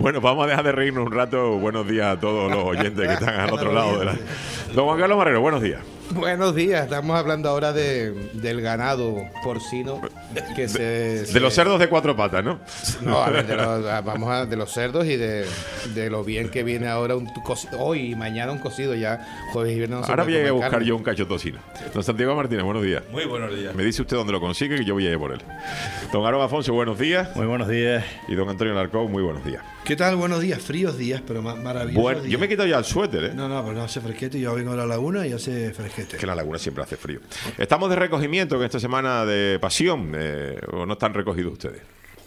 Bueno, vamos a dejar de reírnos un rato. Buenos días a todos los oyentes que están al otro lado de la... Don Juan Carlos Marrero, buenos días. Buenos días, estamos hablando ahora del ganado porcino que de los cerdos de cuatro patas, ¿no? No, a ver, de los cerdos y de lo bien que viene ahora hoy y mañana un cocido ya, jueves y viernes. Ahora voy a buscar yo un cacho tocino. Don Santiago Martínez, buenos días. Muy buenos días. Me dice usted dónde lo consigue que yo voy a ir por él. Don Aaron Afonso, buenos días. Muy buenos días. Y don Antonio Larcón, muy buenos días. ¿Qué tal? Buenos días, fríos días, pero maravillosos bueno, días. yo me he quitado ya el suéter, ¿eh? No, pues no hace fresquete. Yo vengo de la laguna y hace fresquete. Es que en la laguna siempre hace frío. Estamos de recogimiento en esta semana de pasión. ¿O no están recogidos ustedes?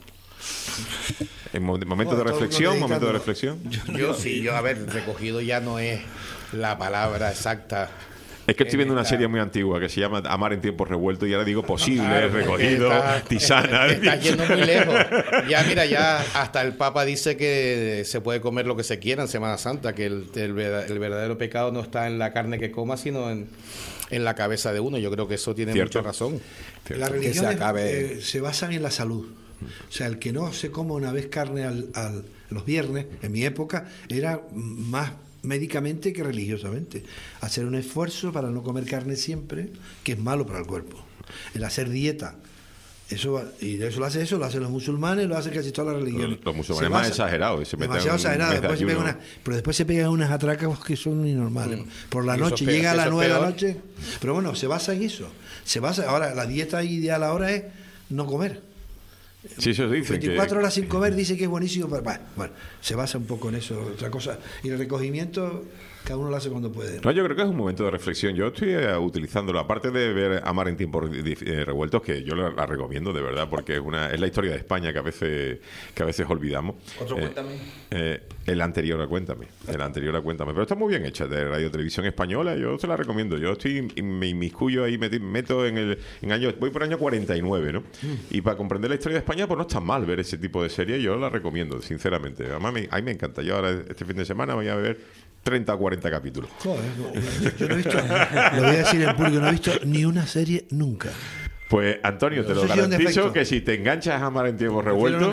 ¿En momento de reflexión? ¿Momento de reflexión? Yo, a ver, recogido ya no es la palabra exacta. Es que estoy viendo una serie muy antigua que se llama Amar en tiempos revueltos y ahora digo posible, claro, recogido, tisana. Está yendo muy lejos. Ya, mira, ya hasta el Papa dice que se puede comer lo que se quiera en Semana Santa, que el verdadero pecado no está en la carne que coma, sino en la cabeza de uno. Yo creo que eso tiene mucha razón. La religión se basan en la salud. O sea, el que no se coma una vez carne los viernes, en mi época, era más médicamente que religiosamente. Hacer un esfuerzo para no comer carne siempre, que es malo para el cuerpo. El hacer dieta. Eso lo hacen los musulmanes, lo hacen casi todas las religiones. Los musulmanes más exagerados. Demasiado exagerados. Pero después se pegan unas atracas que son muy normales. Por la noche, llega a las 9 de la noche. Pero bueno, se basa en eso. Ahora, la dieta ideal ahora es no comer. Sí, eso dice 24 horas sin comer dice que es buenísimo, pero bueno, se basa un poco en eso, otra cosa. Y el recogimiento, cada uno lo hace cuando puede. No, yo creo que es un momento de reflexión. Yo estoy utilizándolo, aparte de ver Amar en tiempos revueltos, que yo la recomiendo de verdad, porque es la historia de España que a veces olvidamos. Otro Cuéntame. El anterior a Cuéntame. Pero está muy bien hecha, de Radio Televisión Española, yo se la recomiendo. Yo me inmiscuyo ahí, meto voy por año 49, ¿no? Y para comprender la historia de España, pues no está mal ver ese tipo de serie, yo la recomiendo, sinceramente. Además, a mí me encanta. Yo ahora, este fin de semana, voy a ver 30 o 40 capítulos. Joder, yo no he visto, lo voy a decir en público, no he visto ni una serie nunca. Pues, Antonio, te lo garantizo que si te enganchas a Amar en tiempos revueltos,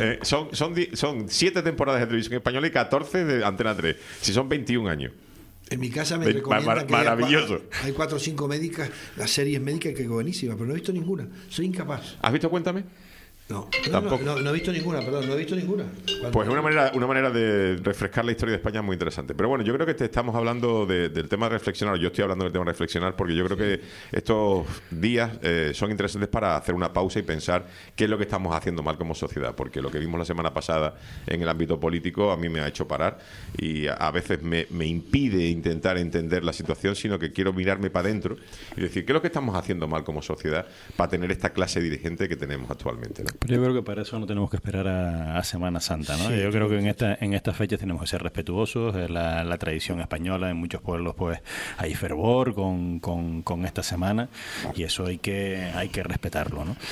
son 7 temporadas de televisión española y 14 de Antena 3. Si son 21 años. En mi casa me recomiendan que maravilloso. Hay 4 o 5 médicas, las series médicas que es buenísima, pero no he visto ninguna. Soy incapaz. ¿Has visto Cuéntame? No, tampoco. No he visto ninguna, perdón, no he visto ninguna. Pues una manera de refrescar la historia de España muy interesante. Pero bueno, yo creo que estamos hablando del tema de reflexionar. Yo estoy hablando del tema de reflexionar porque yo creo que estos días son interesantes para hacer una pausa y pensar qué es lo que estamos haciendo mal como sociedad. Porque lo que vimos la semana pasada en el ámbito político a mí me ha hecho parar y a veces me impide intentar entender la situación, sino que quiero mirarme para adentro y decir qué es lo que estamos haciendo mal como sociedad para tener esta clase dirigente que tenemos actualmente, ¿no? Pero yo creo que para eso no tenemos que esperar a Semana Santa, ¿no? Sí, yo creo que en estas fechas tenemos que ser respetuosos. La tradición española, en muchos pueblos pues hay fervor con esta semana y eso hay que respetarlo, ¿no?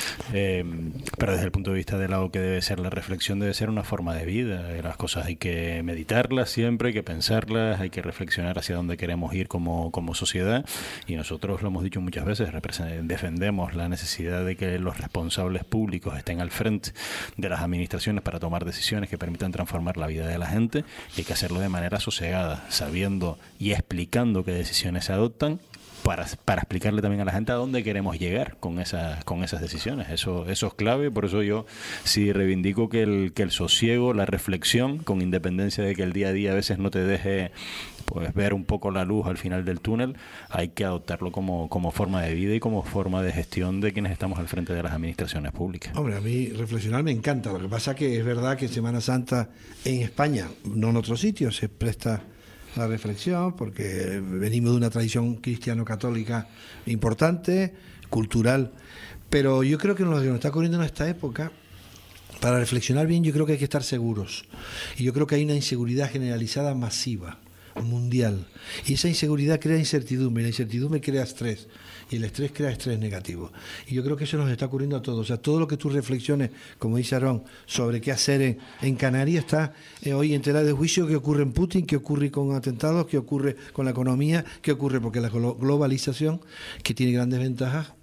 Pero desde el punto de vista de lo que debe ser la reflexión, debe ser una forma de vida. Las cosas hay que meditarlas siempre, hay que pensarlas, hay que reflexionar hacia dónde queremos ir como sociedad, y nosotros lo hemos dicho muchas veces, defendemos la necesidad de que los responsables públicos estén al frente de las administraciones para tomar decisiones que permitan transformar la vida de la gente, y hay que hacerlo de manera sosegada, sabiendo y explicando qué decisiones se adoptan para explicarle también a la gente a dónde queremos llegar con esas decisiones. Eso es clave. Por eso yo sí reivindico que el sosiego, la reflexión, con independencia de que el día a día a veces no te deje pues ver un poco la luz al final del túnel, hay que adoptarlo como forma de vida y como forma de gestión de quienes estamos al frente de las administraciones públicas. Hombre, a mí reflexionar me encanta. Lo que pasa que es verdad que Semana Santa en España, no en otros sitios, se presta la reflexión porque venimos de una tradición cristiano-católica importante, cultural, pero yo creo que lo que nos está ocurriendo en esta época, para reflexionar bien, yo creo que hay que estar seguros, y yo creo que hay una inseguridad generalizada masiva, mundial, y esa inseguridad crea incertidumbre, y la incertidumbre crea estrés, y el estrés crea estrés negativo, y yo creo que eso nos está ocurriendo a todos. O sea, todo lo que tú reflexiones, como dice Aarón, sobre qué hacer en Canarias, está hoy en tela de juicio. ¿Qué ocurre en Putin? ¿Qué ocurre con atentados? ¿Qué ocurre con la economía? ¿Qué ocurre? Porque la globalización, que tiene grandes ventajas,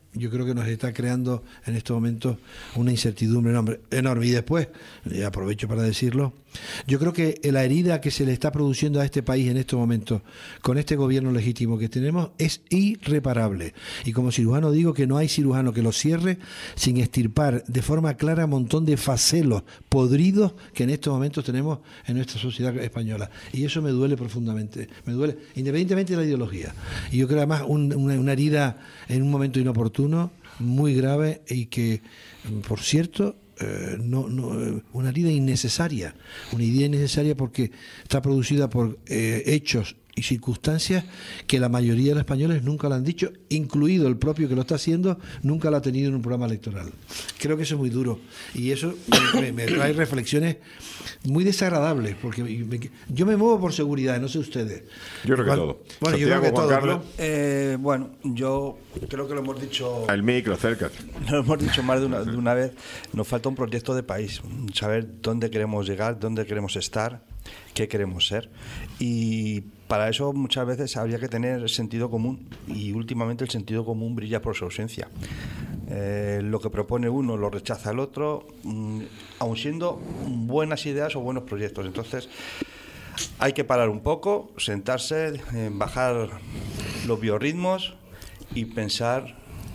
yo creo que nos está creando en estos momentos una incertidumbre enorme. Y después, y aprovecho para decirlo, yo creo que la herida que se le está produciendo a este país en estos momentos con este gobierno legítimo que tenemos es irreparable. Y como cirujano digo que no hay cirujano que lo cierre sin extirpar de forma clara un montón de facelos podridos que en estos momentos tenemos en nuestra sociedad española. Y eso me duele profundamente. Me duele, independientemente de la ideología. Y yo creo además una herida en un momento inoportuno, muy grave y que, por cierto, una herida innecesaria, porque está producida por hechos y circunstancias que la mayoría de los españoles nunca lo han dicho, incluido el propio que lo está haciendo, nunca lo ha tenido en un programa electoral. Creo que eso es muy duro y eso me trae reflexiones muy desagradables, porque yo me muevo por seguridad, no sé ustedes. Yo creo que todo. Bueno, yo creo que todo. Carlos. Bueno, yo creo que lo hemos dicho. Al micro, acércate. Lo hemos dicho más de una vez. Nos falta un proyecto de país, saber dónde queremos llegar, dónde queremos estar, qué queremos ser. Y para eso muchas veces habría que tener sentido común, y últimamente el sentido común brilla por su ausencia. Lo que propone uno lo rechaza el otro, aun siendo buenas ideas o buenos proyectos. Entonces hay que parar un poco, sentarse, bajar los biorritmos y pensar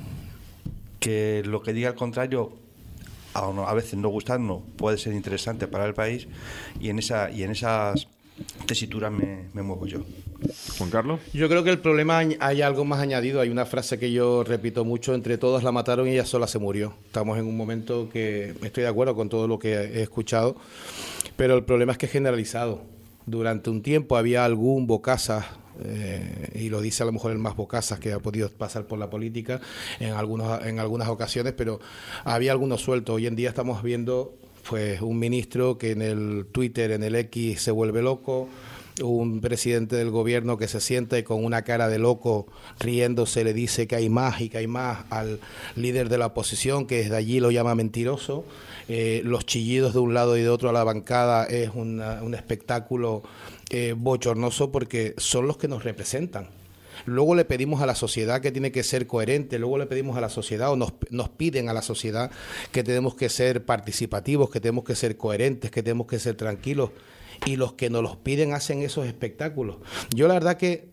que lo que diga el contrario, a veces no gustarnos, puede ser interesante para el país, y en esas tesituras me muevo yo. Juan Carlos. Yo creo que el problema, hay algo más añadido. Hay una frase que yo repito mucho: entre todos la mataron y ella sola se murió. Estamos en un momento que estoy de acuerdo con todo lo que he escuchado, pero el problema es que es generalizado. Durante un tiempo había algún bocazas, y lo dice a lo mejor el más bocazas que ha podido pasar por la política en algunas ocasiones, pero había algunos sueltos. Hoy en día estamos viendo pues un ministro que en el Twitter, en el X, se vuelve loco, un presidente del gobierno que se sienta y con una cara de loco, riéndose, le dice que hay más y que hay más al líder de la oposición, que desde allí lo llama mentiroso. Los chillidos de un lado y de otro a la bancada es un espectáculo bochornoso, porque son los que nos representan. Luego le pedimos a la sociedad que tiene que ser coherente, luego le pedimos a la sociedad, o nos piden a la sociedad que tenemos que ser participativos, que tenemos que ser coherentes, que tenemos que ser tranquilos, y los que nos los piden hacen esos espectáculos. Yo la verdad que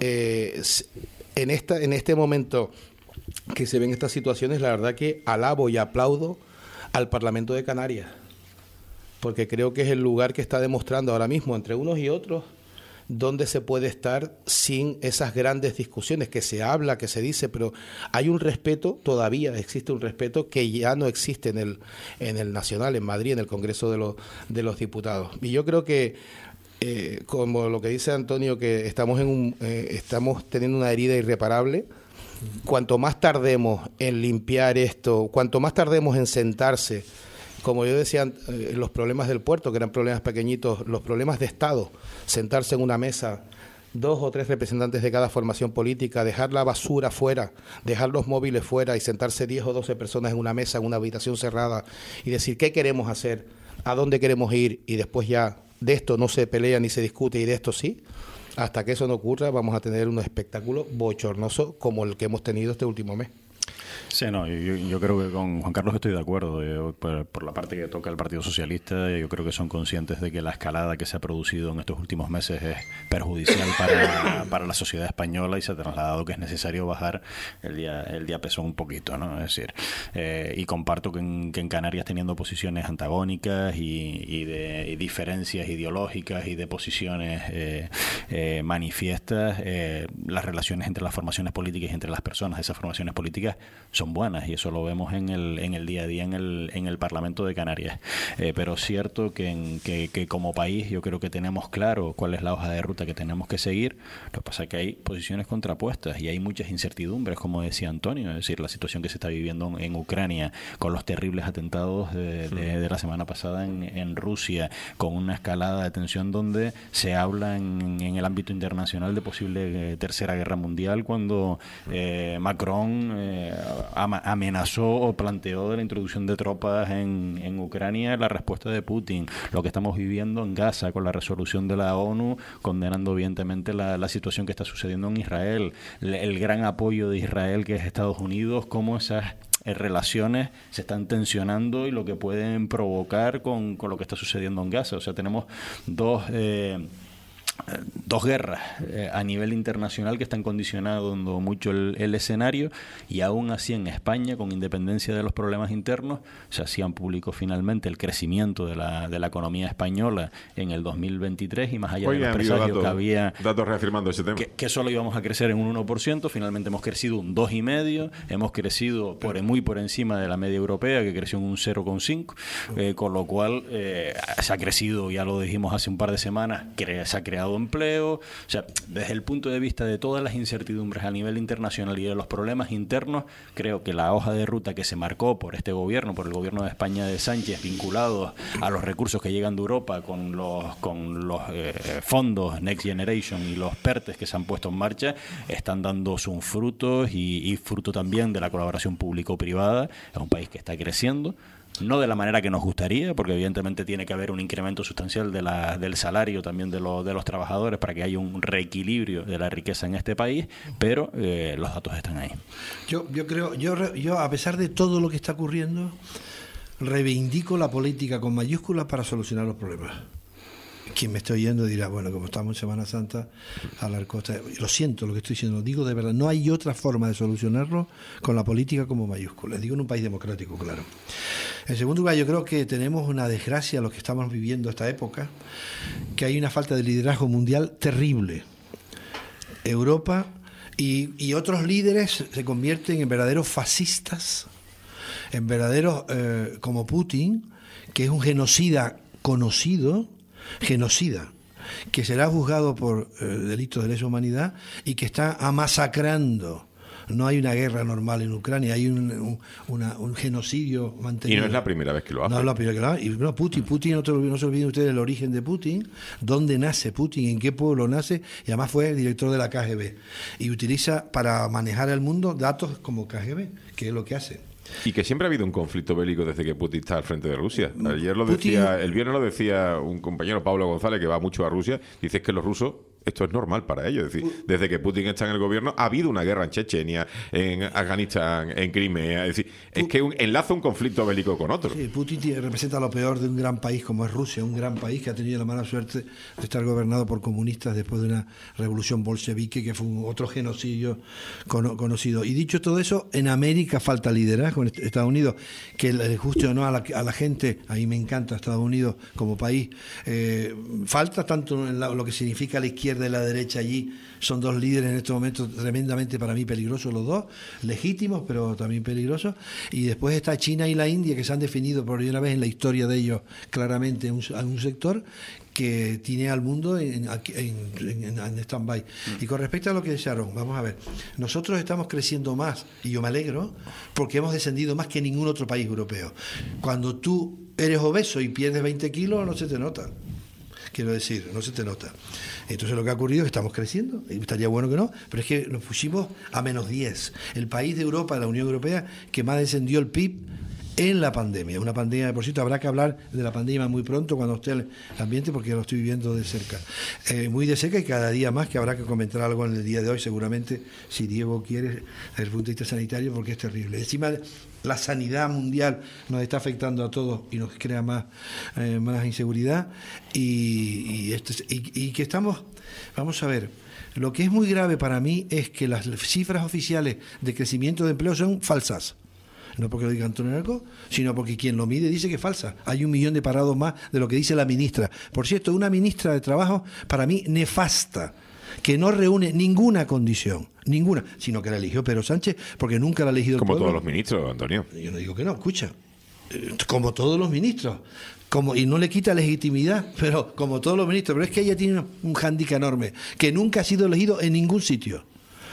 en este momento que se ven estas situaciones, la verdad que alabo y aplaudo al Parlamento de Canarias, porque creo que es el lugar que está demostrando ahora mismo entre unos y otros dónde se puede estar sin esas grandes discusiones, que se habla, que se dice, pero hay un respeto, todavía existe un respeto que ya no existe en el Nacional, en Madrid, en el Congreso de los Diputados. Y yo creo que, como lo que dice Antonio, que estamos teniendo una herida irreparable. Cuanto más tardemos en limpiar esto, cuanto más tardemos en sentarse, como yo decía, los problemas del puerto, que eran problemas pequeñitos, los problemas de Estado, sentarse en una mesa, 2 o 3 representantes de cada formación política, dejar la basura fuera, dejar los móviles fuera y sentarse 10 o 12 personas en una mesa, en una habitación cerrada, y decir qué queremos hacer, a dónde queremos ir, y después ya de esto no se pelea ni se discute, y de esto sí. Hasta que eso no ocurra, vamos a tener un espectáculo bochornoso como el que hemos tenido este último mes. Sí, no, yo creo que con Juan Carlos estoy de acuerdo. Por la parte que toca el Partido Socialista, yo creo que son conscientes de que la escalada que se ha producido en estos últimos meses es perjudicial para la sociedad española, y se ha trasladado que es necesario bajar el diapasón un poquito, ¿no? Es decir, y comparto que en Canarias, teniendo posiciones antagónicas y de diferencias ideológicas y de posiciones manifiestas, las relaciones entre las formaciones políticas y entre las personas de esas formaciones políticas son buenas, y eso lo vemos en el día a día en el Parlamento de Canarias. Pero es cierto que como país yo creo que tenemos claro cuál es la hoja de ruta que tenemos que seguir. Lo que pasa es que hay posiciones contrapuestas y hay muchas incertidumbres, como decía Antonio. Es decir, la situación que se está viviendo en Ucrania, con los terribles atentados de la semana pasada en Rusia, con una escalada de tensión donde se habla en el ámbito internacional de posible tercera guerra mundial, cuando Macron amenazó o planteó de la introducción de tropas en Ucrania, la respuesta de Putin, lo que estamos viviendo en Gaza con la resolución de la ONU condenando evidentemente la situación que está sucediendo en Israel, el gran apoyo de Israel que es Estados Unidos, cómo esas relaciones se están tensionando y lo que pueden provocar con lo que está sucediendo en Gaza. O sea, tenemos dos guerras a nivel internacional que están condicionando mucho el escenario, y aún así en España, con independencia de los problemas internos, se hacían público finalmente el crecimiento de la economía española en el 2023, y más allá de los presagios que había datos reafirmando ese tema, que solo íbamos a crecer en un 1%, finalmente hemos crecido un 2,5%, hemos crecido muy por encima de la media europea, que creció en un 0,5%, con lo cual se ha crecido, ya lo dijimos hace un par de semanas, se ha creado empleo. O sea, desde el punto de vista de todas las incertidumbres a nivel internacional y de los problemas internos, creo que la hoja de ruta que se marcó por este gobierno, por el gobierno de España de Sánchez, vinculados a los recursos que llegan de Europa con los fondos Next Generation y los PERTES que se han puesto en marcha, están dando sus frutos y fruto también de la colaboración público-privada. Es un país que está creciendo, no de la manera que nos gustaría, porque evidentemente tiene que haber un incremento sustancial del salario también de los trabajadores para que haya un reequilibrio de la riqueza en este país, pero los datos están ahí. Yo creo, yo a pesar de todo lo que está ocurriendo, reivindico la política con mayúsculas para solucionar los problemas. Quien me esté oyendo dirá, bueno, como estamos en Semana Santa, Alarcosta, lo siento lo que estoy diciendo, lo digo de verdad, no hay otra forma de solucionarlo con la política como mayúsculas, digo en un país democrático, claro. En segundo lugar, yo creo que tenemos una desgracia los que estamos viviendo esta época, que hay una falta de liderazgo mundial terrible. Europa y otros líderes se convierten en verdaderos fascistas, en verdaderos como Putin, que es un genocida conocido, que será juzgado por delitos de lesa humanidad y que está masacrando. No hay una guerra normal en Ucrania, hay un genocidio mantenido. Y no es la primera vez que lo hace. No es la primera vez que lo hace. Y no, Putin no se olviden ustedes el origen de Putin, dónde nace Putin, en qué pueblo nace, y además fue el director de la KGB. Y utiliza para manejar el mundo datos como KGB, que es lo que hace. Y que siempre ha habido un conflicto bélico desde que Putin está al frente de Rusia. Ayer lo Putin, decía, el viernes lo decía un compañero, Pablo González, que va mucho a Rusia, dice que los rusos, esto es normal para ellos. Es decir, desde que Putin está en el gobierno, ha habido una guerra en Chechenia, en Afganistán, en Crimea. Es decir, es que enlaza un conflicto bélico con otro. Sí, Putin representa lo peor de un gran país como es Rusia, un gran país que ha tenido la mala suerte de estar gobernado por comunistas después de una revolución bolchevique que fue otro genocidio conocido. Y dicho todo eso, en América falta liderazgo en Estados Unidos, que le guste o no a la gente, a mí me encanta Estados Unidos como país, falta tanto en lo que significa la izquierda y la derecha allí. Son dos líderes en este momento tremendamente para mí peligrosos los dos, legítimos pero también peligrosos. Y después está China y la India, que se han definido por primera vez en la historia de ellos claramente en un sector que tiene al mundo en stand-by. Y con respecto a lo que decía Aaron, vamos a ver, nosotros estamos creciendo más, y yo me alegro, porque hemos descendido más que ningún otro país europeo. Cuando tú eres obeso y pierdes 20 kilos, no se te nota. Quiero decir, no se te nota. Entonces lo que ha ocurrido es que estamos creciendo, y estaría bueno que no, pero es que nos pusimos a -10. El país de Europa, de la Unión Europea, que más descendió el PIB en la pandemia. Una pandemia, por cierto, habrá que hablar de la pandemia muy pronto cuando esté el ambiente, porque lo estoy viviendo de cerca. Muy de cerca, y cada día más, que habrá que comentar algo en el día de hoy, seguramente, si Diego quiere, desde el punto de vista sanitario, porque es terrible. Encima, la sanidad mundial nos está afectando a todos y nos crea más inseguridad, y que estamos, vamos a ver, lo que es muy grave para mí es que las cifras oficiales de crecimiento de empleo son falsas. No porque lo diga Antonio Narco, sino porque quien lo mide dice que es falsa. Hay 1 millón de parados más de lo que dice la ministra. Por cierto, una ministra de Trabajo, para mí, nefasta, que no reúne ninguna condición, ninguna, sino que la eligió Pedro Sánchez, porque nunca la ha elegido el pueblo. Como todos los ministros, Antonio. Yo no digo que no, escucha. Como todos los ministros. Y no le quita legitimidad, pero como todos los ministros. Pero es que ella tiene un hándicap enorme, que nunca ha sido elegido en ningún sitio.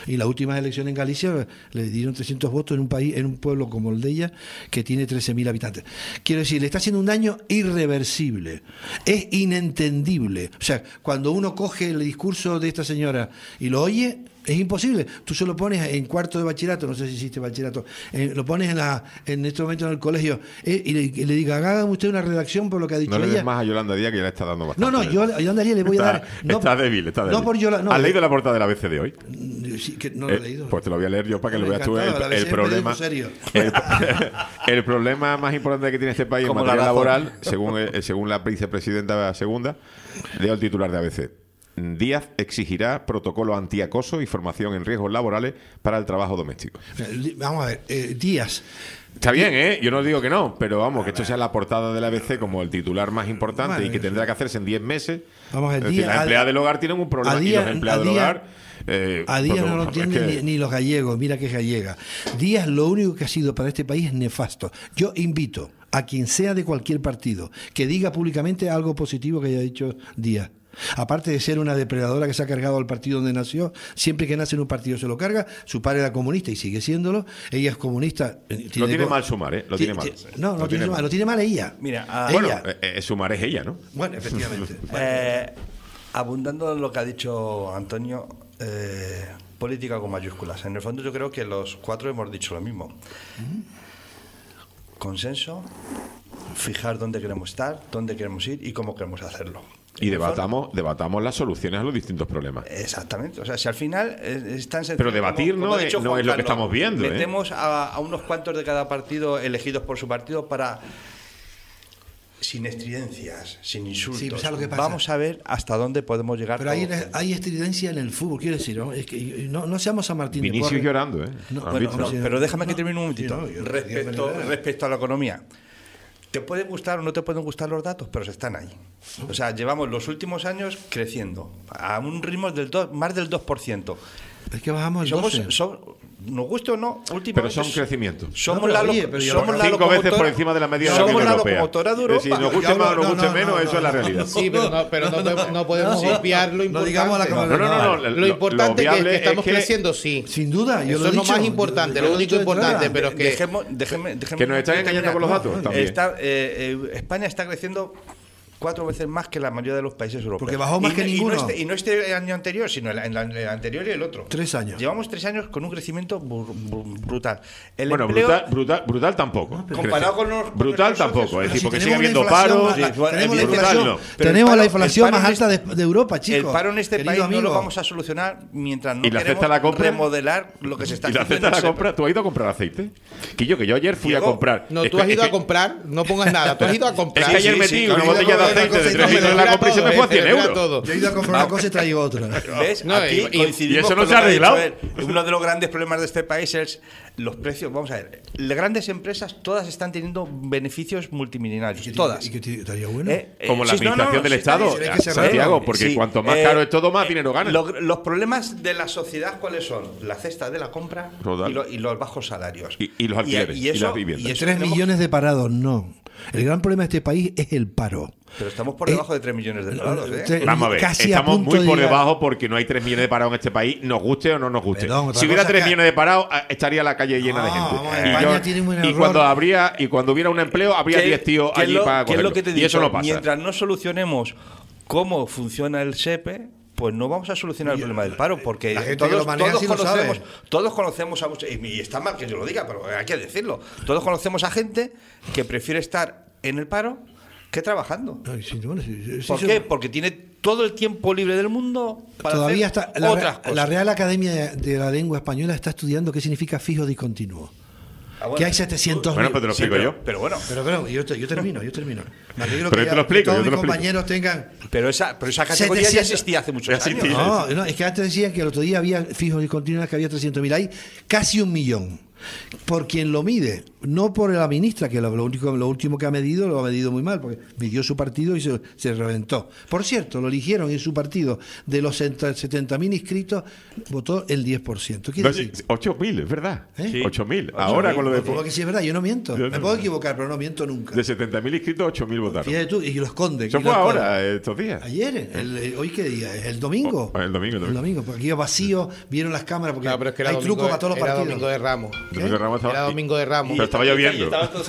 Y la última elección en Galicia le dieron 300 votos en un país, en un pueblo como el de ella, que tiene 13.000 habitantes. Quiero decir, le está haciendo un daño irreversible. Es inentendible. O sea, cuando uno coge el discurso de esta señora y lo oye, es imposible. Tú se lo pones en cuarto de bachillerato, no sé si hiciste bachillerato, lo pones en este momento en el colegio y le diga, haga usted una redacción por lo que ha dicho no ella. le des más a Yolanda Díaz, que ya le está dando bastante. No, yo a Yolanda Díaz le voy a dar... No, está débil. No por Yolanda, no, ¿Has leído la portada del ABC de hoy? Sí, que no lo he leído. Pues te lo voy a leer yo para que lo veas tú. El problema... El problema más importante que tiene este país en materia laboral, según la vicepresidenta segunda, leo el titular de ABC. Díaz exigirá protocolo antiacoso y formación en riesgos laborales para el trabajo doméstico. Vamos a ver, Díaz. Está bien, ¿eh? Yo no digo que no, pero vamos, que esto sea la portada de la ABC como el titular más importante y que tendrá que hacerse en 10 meses. Vamos a ver, es decir, las empleadas del hogar tienen un problema y los empleados del hogar... a Díaz no lo entienden ni los gallegos, mira que es gallega. Díaz lo único que ha sido para este país es nefasto. Yo invito a quien sea de cualquier partido que diga públicamente algo positivo que haya dicho Díaz. Aparte de ser una depredadora que se ha cargado al partido donde nació, siempre que nace en un partido se lo carga. Su padre era comunista y sigue siéndolo. Ella es comunista. Lo tiene mal Sumar, ¿eh? Lo tiene mal. No, lo tiene mal ella. Mira, bueno, Sumar es ella, ¿no? Bueno, efectivamente. Abundando en lo que ha dicho Antonio, política con mayúsculas. En el fondo yo creo que los cuatro hemos dicho lo mismo. Consenso, fijar dónde queremos estar, dónde queremos ir y cómo queremos hacerlo. Y debatamos las soluciones a los distintos problemas. Exactamente. O sea, si al final es tan sencillo. Pero debatir como no es lo que estamos viendo. Metemos a unos cuantos de cada partido elegidos por su partido para... Sin estridencias, sin insultos. Sí, ¿sabes lo que pasa? Vamos a ver hasta dónde podemos llegar. Pero hay estridencia en el fútbol, quiero decir, ¿no? Es que no seamos San Martín Vinicius de Porres. Llorando, ¿eh? Pero déjame que termine un momentito. Respecto a la economía. Te pueden gustar o no te pueden gustar los datos, pero están ahí. O sea, llevamos los últimos años creciendo a un ritmo más del 2%. Es que bajamos al 12. Nos guste o no, pero son crecimientos. Somos la 5 veces por encima de la media de la Unión Europea. Somos la locomotora de Europa. Si nos guste más o nos guste menos, eso es la realidad. Sí, pero no podemos obviar lo importante. No. Lo importante es que estamos creciendo, sí. Sin duda. Eso es lo más importante, lo único importante. Pero es que... Déjeme que nos están engañando con los datos también. España está creciendo 4 veces más que la mayoría de los países europeos. Porque bajó más que ninguno. Y no este año anterior, sino el anterior y el otro. 3 años. Llevamos 3 años con un crecimiento brutal. Bueno, brutal tampoco. Comparado con los... Brutal tampoco. Es decir, porque sigue habiendo paro. Tenemos la inflación más alta de Europa, chicos. El paro en este país no lo vamos a solucionar mientras no queremos remodelar lo que se está haciendo. ¿Y la cesta de la compra? ¿Tú has ido a comprar aceite? Que yo ayer fui a comprar. No, tú has ido a comprar. No pongas nada. Tú has ido a comprar. Es que ayer metí una botella de aceite de 3 litros en la compra y se me fue a 100 euros. Yo he ido a comprar una cosa y traigo otra. ¿Ves? Aquí y eso no se ha arreglado. Uno de los grandes problemas de este país es los precios. Vamos a ver, las grandes empresas todas están teniendo beneficios multimillonarios. Todas. ¿Y qué estaría bueno? Como la administración del Estado, Santiago, porque cuanto más caro es todo, más dinero gana. Los problemas de la sociedad, ¿cuáles son? La cesta de la compra y los bajos salarios. Y los alquileres y las viviendas. 3 millones de parados, no. El gran problema de este país es el paro. Pero estamos por debajo de 3 millones de parados, Vamos a ver, estamos muy por debajo porque no hay 3 millones de parados en este país, nos guste o no nos guste. Si hubiera 3 millones de parados, estaría la calle llena de gente. Y cuando hubiera un empleo, habría 10 tíos allí para cogerlo. Y eso no pasa. Mientras no solucionemos cómo funciona el SEPE, pues no vamos a solucionar el problema del paro, porque todos conocemos a muchos, y está mal que yo lo diga, pero hay que decirlo, todos conocemos a gente que prefiere estar en el paro que trabajando. ¿Por qué? Porque tiene todo el tiempo libre del mundo para todavía hacer está otras cosas. La Real Academia de la Lengua Española está estudiando qué significa fijo discontinuo. Bueno, que hay 700.000. Bueno, pero te lo explico yo. Pero bueno. Pero yo termino. Me alegro pero que te lo explico. todos mis compañeros tengan. Pero esa categoría ya existía hace muchos años. No, es que antes decían que el otro día había fijos discontinuos, que había 300.000. Hay casi 1 millón. por quien lo mide, no por la ministra, que lo último que ha medido lo ha medido muy mal, porque midió su partido y se reventó. Por cierto, lo eligieron en su partido, de los 70.000 inscritos, votó el 10%. ¿Quiere decir? 8.000, es verdad. ¿Eh? 8.000. Ahora con lo de... Porque sí es verdad, yo no miento. Yo Me puedo equivocar, pero no miento nunca. De 70.000 inscritos, 8.000 votaron. Fíjate tú, y lo esconden. Eso fue ahora, estos días. Ayer, ¿hoy qué día? ¿El domingo? El domingo. El domingo, porque aquí vacío, vieron las cámaras, porque Claro, pero es que hay trucos para todos los era partidos. Domingo de Ramos. Domingo de Ramos estaba- Era Domingo de Ramos. Pero estaba lloviendo.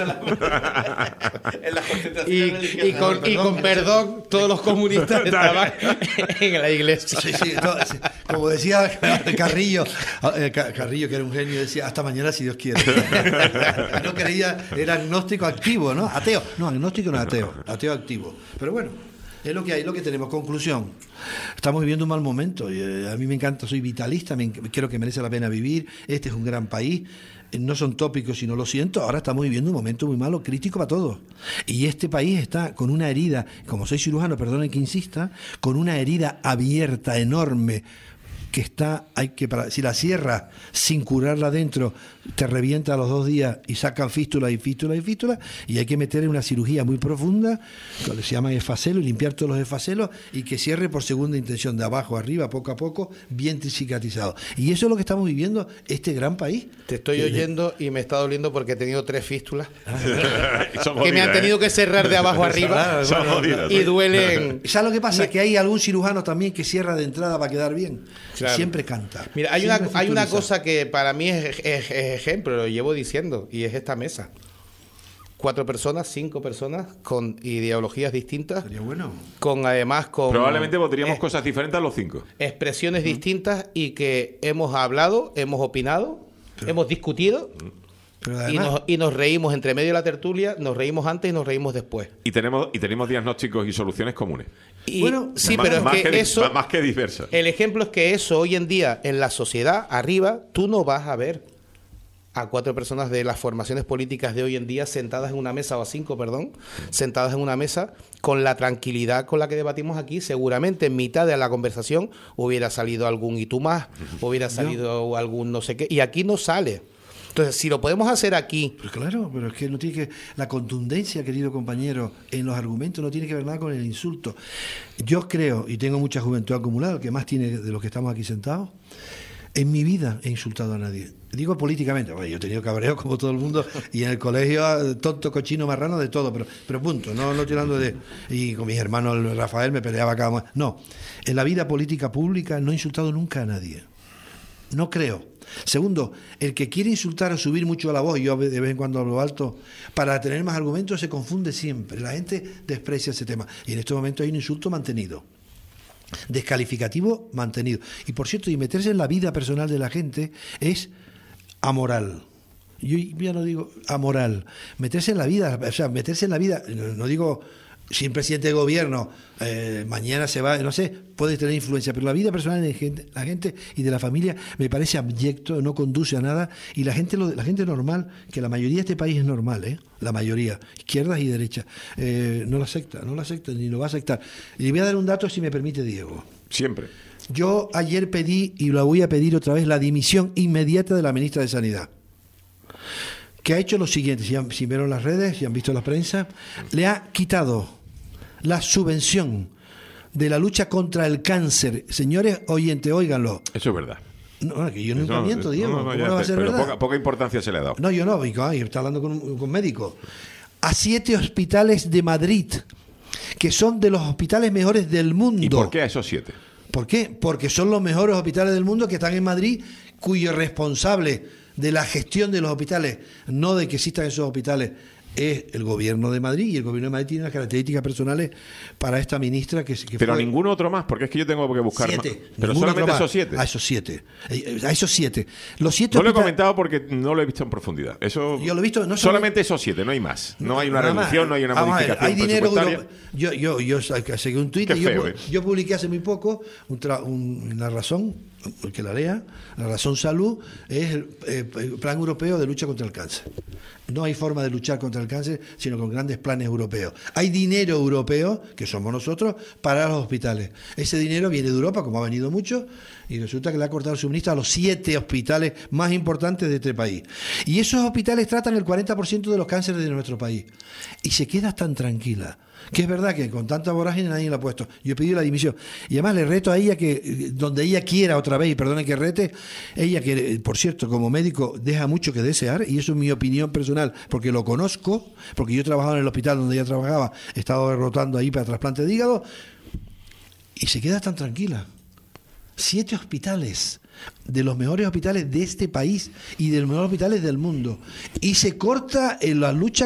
Y con perdón, todos los comunistas estaban en la iglesia. Sí, como decía Carrillo, Carrillo, que era un genio, decía hasta mañana si Dios quiere. No creía, era agnóstico activo, ¿no? Ateo. No, agnóstico no es ateo, ateo activo. Pero bueno, es lo que hay, lo que tenemos. Conclusión. Estamos viviendo un mal momento. A mí me encanta, soy vitalista, creo que merece la pena vivir. Este es un gran país. No son tópicos, sino lo siento. Ahora estamos viviendo un momento muy malo, crítico para todos. Y este país está con una herida, como soy cirujano, perdonen que insista, con una herida abierta, enorme, que está, si la cierras sin curarla adentro, te revienta a los 2 días y sacan fístula, y hay que meter en una cirugía muy profunda, que se llama esfacelo, y limpiar todos los esfacelos, y que cierre por segunda intención, de abajo a arriba, poco a poco, bien cicatrizado. Y eso es lo que estamos viviendo este gran país. Te estoy oyendo y me está doliendo porque he tenido 3 fístulas Son que jodidas, me han tenido que cerrar de abajo arriba Son jodidas, y sí. duelen. ¿Sabes lo que pasa? Que hay algún cirujano también que cierra de entrada para quedar bien. Claro. Siempre canta. Mira, hay Siempre una futuriza. cosa que para mí es ejemplo, lo llevo diciendo, y es esta mesa. 4 personas, 5 personas con ideologías distintas, Sería bueno. además con Probablemente votaríamos cosas diferentes a los 5. expresiones distintas, y que hemos hablado, hemos opinado, hemos discutido, Pero y además, nos reímos entre medio de la tertulia, nos reímos antes y nos reímos después. Y tenemos diagnósticos y soluciones comunes. Y, Bueno, sí, Más- pero más es que eso, más que diversas. el ejemplo es que eso hoy en día en la sociedad, arriba, tú no vas a ver a 4 personas de las formaciones políticas de hoy en día sentadas en una mesa, o a 5, perdón, sentadas en una mesa con la tranquilidad con la que debatimos aquí. Seguramente en mitad de la conversación hubiera salido algún y tú más, hubiera salido algún no sé qué, y aquí no sale. Entonces, si lo podemos hacer aquí, pero claro, pero es que no tiene que. La contundencia, querido compañero, en los argumentos no tiene que ver nada con el insulto. Yo creo, y tengo mucha juventud acumulada, el que más tiene de los que estamos aquí sentados, en mi vida he insultado a nadie. Digo políticamente, bueno, yo he tenido cabreo como todo el mundo, y en el colegio, tonto, cochino, marrano, de todo, pero punto, no estoy hablando de. Y con mis hermanos, el Rafael, me peleaba cada vez. No, en la vida política pública no he insultado nunca a nadie. No creo. Segundo, el que quiere insultar o subir mucho la voz, yo de vez en cuando hablo alto, para tener más argumentos, se confunde siempre. La gente desprecia ese tema. Y en este momento hay un insulto mantenido. Descalificativo mantenido. Y por cierto, y meterse en la vida personal de la gente es amoral. Yo ya no digo amoral. Meterse en la vida, o sea, meterse en la vida, no digo si un presidente de gobierno mañana se va, no sé, puede tener influencia, pero la vida personal de la gente y de la familia me parece abyecto, no conduce a nada, y la gente normal, que la mayoría de este país es normal, la mayoría, izquierdas y derechas, no lo acepta ni lo va a aceptar. Y le voy a dar un dato, si me permite, Diego. Siempre. Yo ayer pedí, y lo voy a pedir otra vez, la dimisión inmediata de la ministra de Sanidad, que ha hecho lo siguiente: si vieron las redes, si han visto la prensa, le ha quitado la subvención de la lucha contra el cáncer. Señores oyentes, óiganlo. Eso es verdad. No, que yo nunca miento, Diego. ¿Cómo no va a ser pero verdad? poca importancia se le ha dado. No, yo no, está hablando con médicos. A 7 hospitales de Madrid, que son de los hospitales mejores del mundo. ¿Y por qué a esos 7? ¿Por qué? Porque son los mejores hospitales del mundo, que están en Madrid, cuyo responsable de la gestión de los hospitales, no de que existan esos hospitales, es el gobierno de Madrid, y el gobierno de Madrid tiene unas características personales para esta ministra que Pero fue... ninguno otro más, porque es que yo tengo que buscar 7. más. Pero Ninguno solamente otro más. esos 7. A esos 7. A esos 7. Los 7 No lo he hospitales... comentado porque no lo he visto en profundidad. Eso, Yo lo he visto, no solamente esos 7, no hay más. No hay una Nada más. reducción, no hay una Vamos a ver, modificación hay dinero. presupuestaria. Yo seguí un tuit Qué y feo, yo publiqué hace muy poco en La Razón el que la lea, la razón salud es el Plan Europeo de Lucha contra el Cáncer. No hay forma de luchar contra el cáncer sino con grandes planes europeos. Hay dinero europeo, que somos nosotros, para los hospitales. Ese dinero viene de Europa, como ha venido mucho, y resulta que le ha cortado el suministro a los 7 hospitales más importantes de este país. Y esos hospitales tratan el 40% de los cánceres de nuestro país. Y se queda tan tranquila. Que es verdad que con tanta vorágine nadie la ha puesto. Yo he pedido la dimisión. Y además le reto a ella que, donde ella quiera otra vez, y perdone que rete, ella que, por cierto, como médico deja mucho que desear, y eso es mi opinión personal, porque lo conozco, porque yo he trabajado en el hospital donde ella trabajaba, he estado rotando ahí para trasplante de hígado, y se queda tan tranquila. 7 hospitales, de los mejores hospitales de este país y de los mejores hospitales del mundo, y se corta en la lucha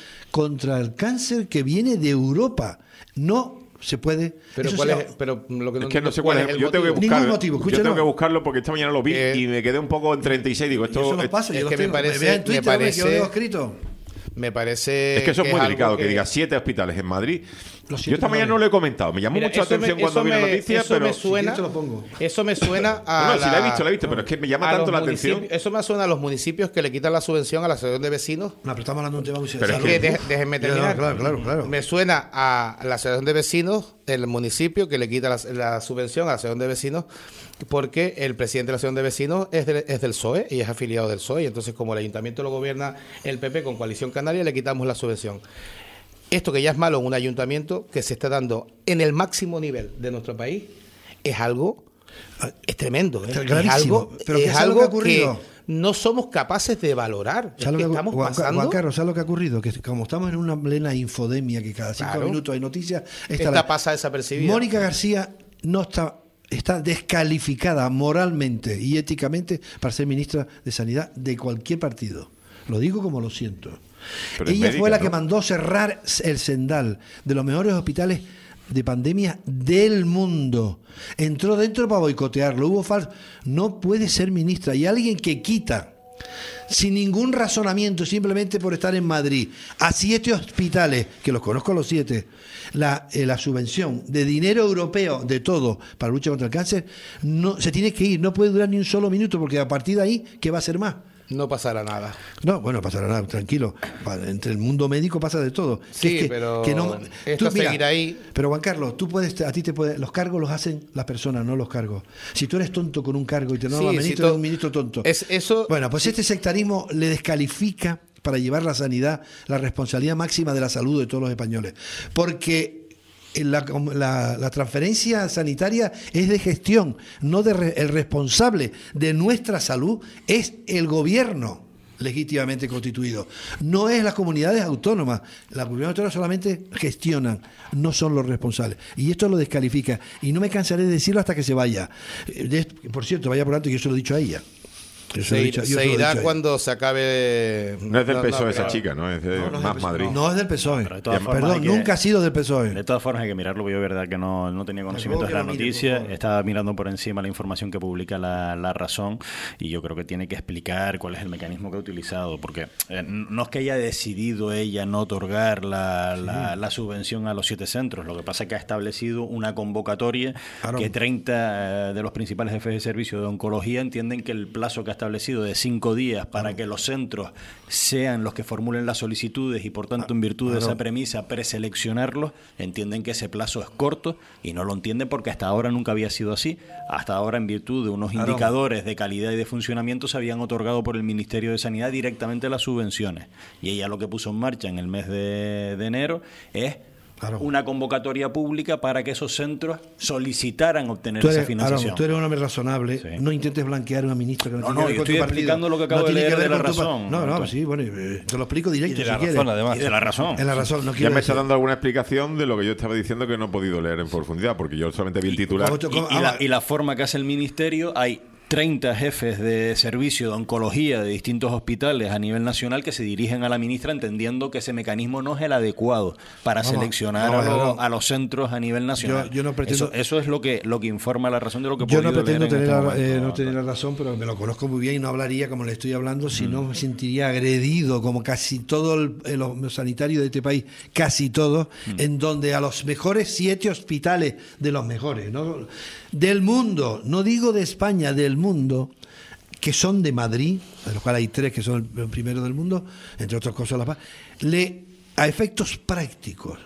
contra el cáncer que viene de Europa. No se puede. Pero eso cuál sea, es, pero lo que no Es que no sé cuál cuál es. el Yo tengo que motivo. Ningún buscarlo. motivo, Yo escúchalo. tengo que buscarlo porque esta mañana lo vi Eh, y me quedé un poco en 36. Digo, y eso esto nos pasa. es Yo que los tengo. me parece- vean en Twitter, me hombre, que yo lo parece- he escrito. Me parece es que eso es muy algo delicado, que diga 7 hospitales en Madrid. Los Yo 7 esta mañana mejores. no lo he comentado. Me llamó Mira, mucho la eso atención me- cuando eso vi la me- noticia, eso pero... me suena, Si quieres te lo pongo. Eso me suena a No, sí la he visto, pero es que me llama a tanto los la atención. eso me suena a los municipios que le quitan la subvención a la asociación de vecinos. No, pero estamos hablando de un tema muy Pero serio. es que Déjenme terminar. Claro. Me suena a la asociación de vecinos del municipio que le quita la subvención a la asociación de vecinos porque el presidente de la asociación de vecinos es del PSOE y es afiliado del PSOE. Y entonces, como el ayuntamiento lo gobierna el PP con Coalición Canaria, le quitamos la subvención. Esto que ya es malo en un ayuntamiento que se está dando en el máximo nivel de nuestro país es algo, es tremendo. Es Es gravísimo. algo, Pero es ¿qué es lo que ha algo que ocurrido? no somos capaces de valorar. Es ¿Sabes que lo que estamos Juan pasando. Carlos, ¿sabes lo que ha ocurrido? Que como estamos en una plena infodemia, que cada 5 Claro. minutos hay noticias, Esta pasa desapercibida. Mónica García no está descalificada moralmente y éticamente para ser ministra de Sanidad de cualquier partido. Lo digo como lo siento. Pero es Ella médica, fue la ¿no? que mandó cerrar el Sendal, de los mejores hospitales de pandemia del mundo. Entró dentro para boicotearlo. Hubo falso. No puede ser ministra. Y alguien que quita, sin ningún razonamiento, simplemente por estar en Madrid, a 7 hospitales, que los conozco a los 7, la subvención de dinero europeo, de todo, para la lucha contra el cáncer, no se tiene que ir. No puede durar ni un solo minuto, porque a partir de ahí, ¿qué va a ser más? No pasará nada. No, bueno, pasará nada, tranquilo. Entre el mundo médico pasa de todo. Sí, pero esto seguirá ahí. Pero Juan Carlos, los cargos los hacen las personas, no los cargos. Si tú eres tonto con un cargo y te nombran Sí, ministro, si eres un ministro tonto. Eso, Bueno, pues este sectarismo le descalifica para llevar la sanidad, la responsabilidad máxima de la salud de todos los españoles. Porque la transferencia sanitaria es de gestión, no el responsable de nuestra salud es el gobierno legítimamente constituido, no es las comunidades autónomas. Las comunidades autónomas solamente gestionan, no son los responsables, y esto lo descalifica, y no me cansaré de decirlo hasta que se vaya. Por cierto, vaya por alto, que yo se lo he dicho a ella. se irá cuando se acabe. No es del PSOE pero- esa chica, ¿no? Es de Más Madrid. No es del PSOE. Pero de todas formas Perdón, hay que- nunca ha sido del PSOE. De todas formas hay que mirarlo, porque yo verdad que no tenía conocimiento de la Luego que lo mire, por noticia, favor. estaba mirando por encima la información que publica la Razón, y yo creo que tiene que explicar cuál es el mecanismo que ha utilizado, porque no es que haya decidido ella no otorgar la subvención a los 7 centros, lo que pasa es que ha establecido una convocatoria Claro. que 30 de los principales jefes de servicio de oncología entienden que el plazo que ha establecido de 5 días para que los centros sean los que formulen las solicitudes y por tanto en virtud de esa premisa preseleccionarlos, entienden que ese plazo es corto, y no lo entienden porque hasta ahora nunca había sido así. Hasta ahora, en virtud de unos indicadores de calidad y de funcionamiento, se habían otorgado por el Ministerio de Sanidad directamente las subvenciones, y ella lo que puso en marcha en el mes de enero es una convocatoria pública para que esos centros solicitaran obtener esa financiación. Tú eres un hombre razonable, Sí. no intentes blanquear a una ministra que no, No, tiene no, que ver yo con tu estoy partido. explicando lo que acabo de tiene que leer ver de La con tu Razón. No, Entonces. sí, bueno, te lo explico directo Y de la si quieres. razón, además. Y de La Razón. En la razón, no Ya quiero me está decir. dando alguna explicación de lo que yo estaba diciendo que no he podido leer en profundidad, porque yo solamente vi el titular. ¿Cómo te- cómo- Y la forma que hace el ministerio, hay 30 jefes de servicio de oncología de distintos hospitales a nivel nacional que se dirigen a la ministra entendiendo que ese mecanismo no es el adecuado para seleccionar a los centros a nivel nacional. Yo no pretendo, eso es lo que informa la razón de lo que yo no pretendo tener la razón, pero me lo conozco muy bien y no hablaría como le estoy hablando si no me sentiría agredido, como casi todo los sanitarios de este país, casi todos, en donde a los mejores 7 hospitales de los mejores, ¿no?, del mundo, no digo de España, del mundo, que son de Madrid, de los cuales hay 3 que son los primeros del mundo, entre otras cosas La Paz, a efectos prácticos,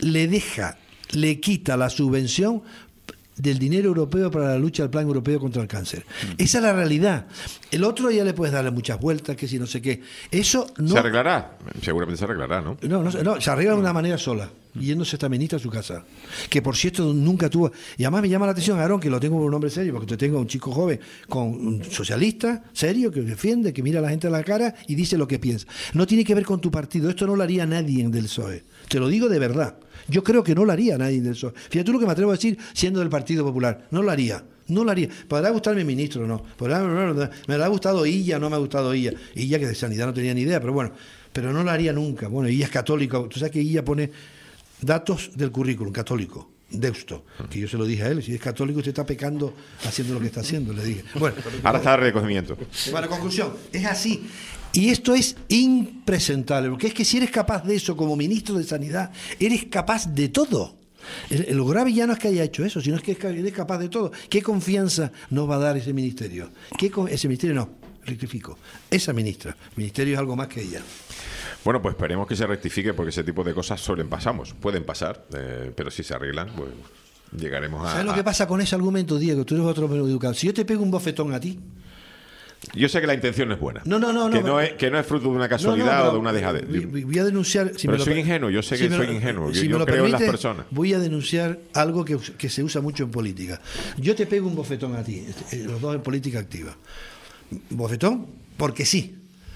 le quita la subvención del dinero europeo para la lucha del plan europeo contra el cáncer. Esa es la realidad. El otro ya le puedes darle muchas vueltas, que si no sé qué. Eso no... ¿Se arreglará? Seguramente se arreglará, ¿no? No, se arregla de una manera sola, yéndose esta ministra a su casa. Que por cierto nunca tuvo... Y además me llama la atención, Aarón, que lo tengo por un hombre serio, porque te tengo a un chico joven, con un socialista, serio, que defiende, que mira a la gente a la cara y dice lo que piensa. No tiene que ver con tu partido. Esto no lo haría nadie del PSOE. Te lo digo de verdad. Yo creo que no lo haría nadie del PSOE. Fíjate tú lo que me atrevo a decir siendo del Partido Popular. No lo haría. No lo haría. ¿Podrá gustarme mi ministro o no? ¿Me ha gustado Illa? No me ha gustado Illa. Illa, que de sanidad no tenía ni idea, pero bueno. Pero no lo haría nunca. Bueno, Illa es católico. Tú sabes que Illa pone datos del currículum, católico. Deusto, que yo se lo dije a él, si es católico usted está pecando haciendo lo que está haciendo, le dije. Bueno, ahora está el recogimiento. Bueno, conclusión, es así. Y esto es impresentable, porque es que si eres capaz de eso como ministro de Sanidad, eres capaz de todo. Lo grave ya no es que haya hecho eso, sino es que eres capaz de todo. ¿Qué confianza nos va a dar ese ministerio? Ese ministerio no, rectifico, esa ministra. El ministerio es algo más que ella. Bueno, pues esperemos que se rectifique, porque ese tipo de cosas pueden pasar, pero si se arreglan, pues llegaremos a... ¿Sabes lo que pasa con ese argumento, Diego? Tú eres otro menos educado. Si yo te pego un bofetón a ti... Yo sé que la intención es buena. No. Que no es fruto de una casualidad o de una dejadez. Voy a denunciar... Pero soy ingenuo, yo sé que soy ingenuo. Yo creo en las personas. Voy a denunciar algo que se usa mucho en política. Yo te pego un bofetón a ti, los dos en política activa. Bofetón porque sí.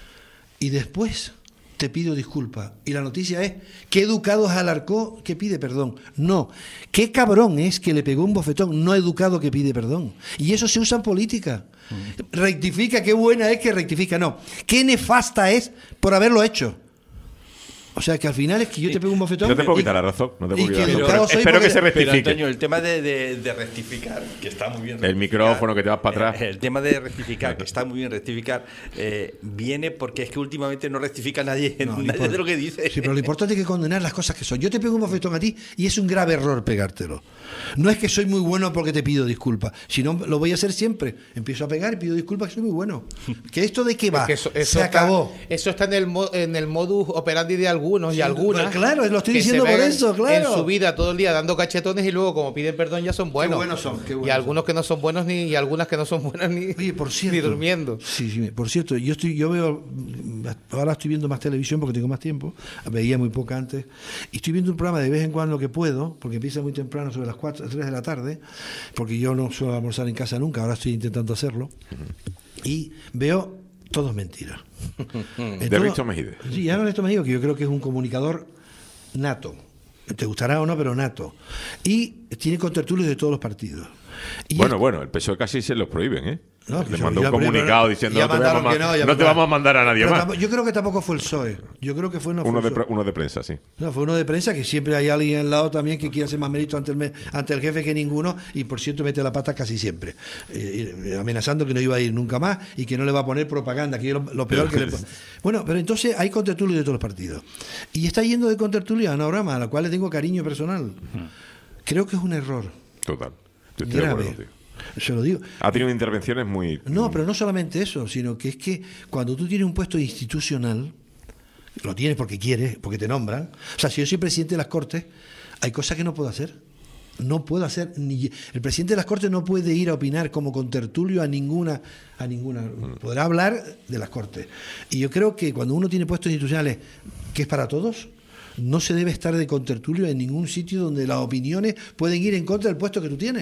Y después... te pido disculpas. Y la noticia es, qué educado es Alarcó que pide perdón. No, qué cabrón es que le pegó un bofetón no educado que pide perdón. Y eso se usa en política. Rectifica, qué buena es que rectifica. No, qué nefasta es por haberlo hecho. O sea, que al final es que yo te pego un bofetón... No te puedo quitar la razón. No te puedo quitar la razón. Espero que se rectifique. Pero, Antonio, el tema de rectificar, que está muy bien... El micrófono, que te vas para atrás. El tema de rectificar, que está muy bien rectificar, viene porque es que últimamente no rectifica nadie de lo que dice. Sí, pero lo importante es que condenar las cosas que son. Yo te pego un bofetón a ti y es un grave error pegártelo. No es que soy muy bueno porque te pido disculpas, sino lo voy a hacer siempre. Empiezo a pegar y pido disculpas que soy muy bueno. ¿Que esto de qué va? Es que se acabó. Eso está en el modus operandi de algunos y algunas. Claro, lo estoy diciendo por eso, claro. En su vida todo el día dando cachetones y luego como piden perdón ya son buenos. Qué buenos son. Y algunos que no son buenos y algunas que no son buenas ni, oye, por cierto, ni durmiendo. Sí, por cierto, yo veo, ahora estoy viendo más televisión porque tengo más tiempo, veía muy poca antes, y estoy viendo un programa de vez en cuando que puedo, porque empieza muy temprano, sobre las 3 de la tarde, porque yo no suelo almorzar en casa nunca, ahora estoy intentando hacerlo, y veo todo es mentira. De Risto Mejide. Sí, ya no Risto Mejide, que yo creo que es un comunicador nato. Te gustará o no, pero nato. Y tiene contertulios de todos los partidos. Y bueno, el PSOE casi se los prohíben, ¿eh? No, le mandó un comunicado diciendo no te vamos a mandar a nadie más. Yo creo que tampoco fue el PSOE. Yo creo que fue uno de prensa, sí. No, fue uno de prensa, que siempre hay alguien al lado también que quiere hacer más mérito ante el jefe que ninguno, y por cierto mete la pata casi siempre, amenazando que no iba a ir nunca más y que no le va a poner propaganda, que es lo peor que le pone. Bueno, pero entonces hay contertulios de todos los partidos. Y está yendo de contertulios a Ana Brama, a la cual le tengo cariño personal. Creo que es un error. Total. Grave. Se lo digo. Ha tenido intervenciones muy... No, pero no solamente eso, sino que es que cuando tú tienes un puesto institucional, lo tienes porque quieres, porque te nombran. O sea, si yo soy presidente de las Cortes, hay cosas que no puedo hacer. No puedo hacer ni el presidente de las Cortes no puede ir a opinar como contertulio a ninguna podrá hablar de las Cortes. Y yo creo que cuando uno tiene puestos institucionales que es para todos, no se debe estar de contertulio en ningún sitio donde las opiniones pueden ir en contra del puesto que tú tienes.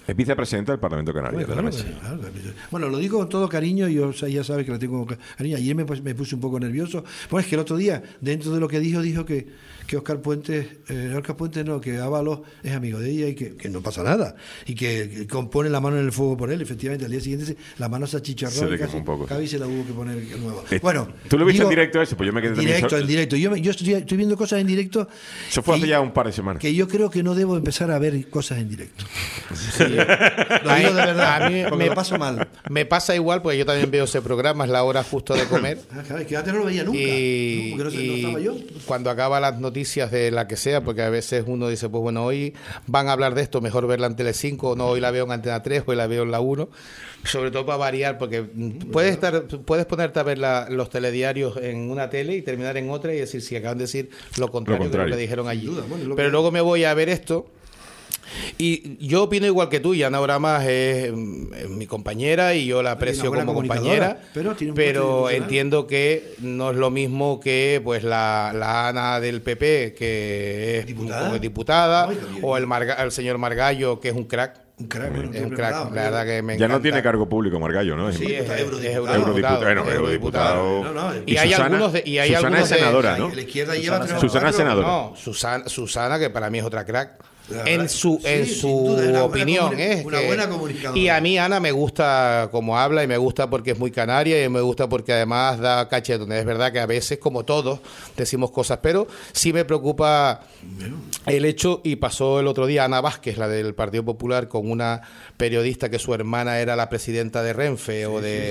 Es vicepresidenta del Parlamento Canario. Bueno, de la claro, mesa. claro. Bueno, lo digo con todo cariño, yo ya sabes que la tengo cariño. Ayer me puse un poco nervioso. Pues es que el otro día, dentro de lo que dijo que Óscar Puentes, que Ábalos es amigo de ella y que no pasa nada. Y que pone la mano en el fuego por él. Efectivamente, al día siguiente la mano se achicharró Se le y casi quemó un poco. Cabi se la hubo que poner nueva. Bueno, ¿Tú lo viste digo, en directo eso? Pues yo me quedé en directo. Yo estoy viendo cosas en directo. Eso fue hace ya un par de semanas. Que yo creo que no debo empezar a ver cosas en directo. Sí. Lo digo de verdad, A mí porque lo paso mal. Me pasa igual, porque yo también veo ese programa, es la hora justo de comer. Claro, es que antes no lo veía nunca. Y, ¿no? Porque no estaba yo. Cuando acaba las noticias de la que sea, porque a veces uno dice, pues bueno, hoy van a hablar de esto, mejor verla en Telecinco, o no, hoy la veo en Antena 3, hoy la veo en la 1, sobre todo para variar, porque puedes ponerte a ver los telediarios en una tele y terminar en otra y decir, si acaban de decir lo contrario de lo que dijeron allí. Pero luego me voy a ver esto. Y yo opino igual que tú, y Ana Bramas es mi compañera y yo la aprecio como compañera, pero entiendo que no es lo mismo que pues la Ana del PP, que es diputada, o el señor Margallo, que es un crack. Un crack, bueno, Es un crack, la verdad que me Ya encanta. no tiene cargo público Margallo, ¿no? Sí, es eurodiputado. Bueno, eurodiputado. Y hay Susana, algunos Susana es senadora, ¿no? La izquierda lleva Susana es senadora. No, Susana, que para mí es otra crack. En sin su duda, opinión, una buena comunicadora. Y a mí Ana me gusta cómo habla, y me gusta porque es muy canaria, y me gusta porque además da cachetones. Es verdad que a veces, como todos, decimos cosas, pero sí me preocupa el hecho, y pasó el otro día Ana Vázquez, la del Partido Popular, con una periodista que su hermana era la presidenta de Renfe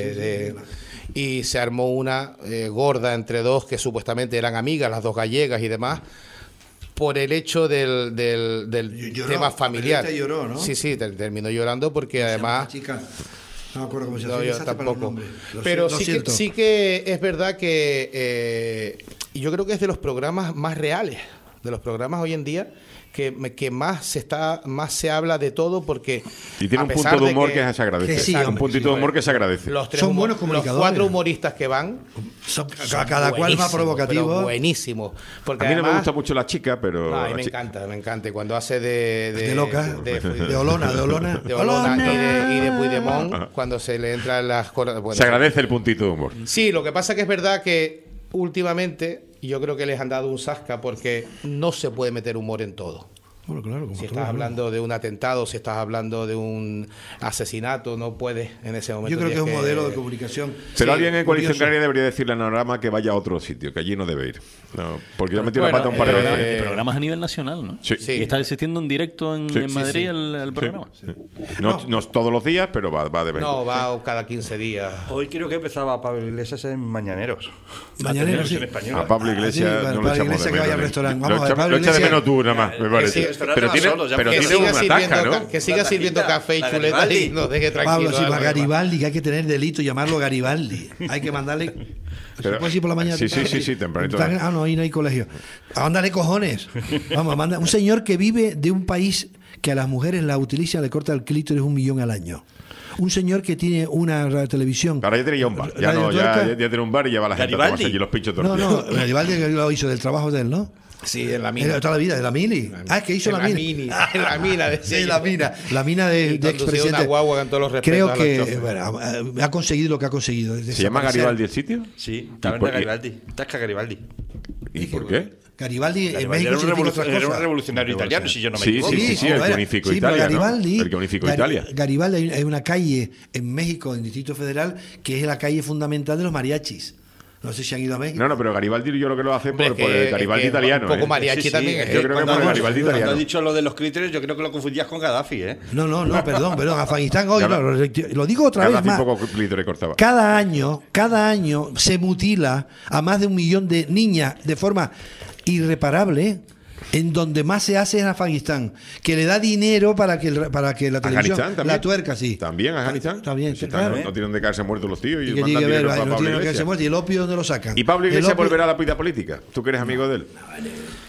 y se armó una gorda entre dos que supuestamente eran amigas, las dos gallegas y demás, por el hecho del tema familiar. Lloró, ¿no? Sí, terminó llorando porque además... Chica, no me acuerdo cómo se No, llama. yo tampoco. Pero sí que es verdad que yo creo que es de los programas más reales, de los programas hoy en día, que más se habla de todo, porque y tiene un punto de humor que se agradece. Sí, un puntito de humor que se agradece. Son buenos comunicadores. Los 4 humoristas que van son cada cual más provocativo. Buenísimo. Porque a mí no además, me gusta mucho la chica, pero... A mí me encanta. Y cuando hace de loca, de Olona. Y de Puigdemont, cuando se le entran las cosas... Bueno, se agradece el puntito de humor. Sí, lo que pasa que es verdad que últimamente yo creo que les han dado un zasca, porque no se puede meter humor en todo. Bueno, claro, si estás hablando de un atentado, si estás hablando de un asesinato, no puedes en ese momento. Yo creo que es un modelo de comunicación. Pero alguien en Coalición Canaria debería decirle a Panorama que vaya a otro sitio, que allí no debe ir. No, porque ya metió la pata un par de veces. Programas a nivel nacional, ¿no? Sí. Y está asistiendo en directo en Madrid el programa. Sí. No todos los días, pero va de vez. No, va cada 15 días. Hoy creo que empezaba Pablo Iglesias en Mañaneros. Mañaneros, sí. En español. A Pablo Iglesias no lo echamos de menos. Que vaya al restaurante. Vamos, lo echa de menos tú, nada más, me parece. Pero tiene una taca, ¿no? Que siga sirviendo café y chuleta y nos deje tranquilo. Pablo, si va Garibaldi, que hay que tener delito llamarlo Garibaldi. Hay que mandarle... ¿Se puede ir por la mañana? Sí, tempranito. No, ahí no hay colegio. Mándale cojones. Vamos, manda un señor que vive de un país que a las mujeres la utiliza, le corta el clítoris 1 millón al año. Un señor que tiene una televisión. Ahora ya tenía un bar. Ya tiene un bar y lleva a la gente a tomarse allí los pinchos tortillas. No, Garibaldi lo hizo del trabajo de él, ¿no? Sí, en la mina. Toda la vida, de la mili. Es que hizo la mina. En la mina. Sí, la mina. La mina de expresidente. Una guagua con todos los respetos. Creo que ha conseguido lo que ha conseguido. ¿Se llama Garibaldi el sitio? Sí, Taberna Garibaldi. Tasca Garibaldi. ¿Y por qué? Garibaldi en México era un revolucionario italiano, si yo no me equivoco. Sí, el que unificó Italia. El que unificó Italia. Garibaldi, hay una calle en México, en el Distrito Federal, que es la calle fundamental de los mariachis. No sé si han ido a México. No, pero Garibaldi yo lo que lo hace por el Garibaldi italiano. Un poco mariachi también. Yo creo que por el Garibaldi italiano. Cuando has dicho lo de los críteres, yo creo que lo confundías con Gaddafi, ¿eh? No, perdón. Afganistán hoy, lo digo otra vez más. Poco clítoris cortaba. Cada año se mutila a más de 1 millón de niñas de forma irreparable. En donde más se hace es en Afganistán, que le da dinero para que la televisión la tuerca, sí. ¿También Afganistán? También, sí, claro. No tienen de caerse muertos los tíos y que mandan dinero para no Pablo tienen que Iglesias. muertos. ¿Y el opio dónde lo sacan? ¿Y Pablo Iglesias volverá a la vida política? ¿Tú que eres amigo de él?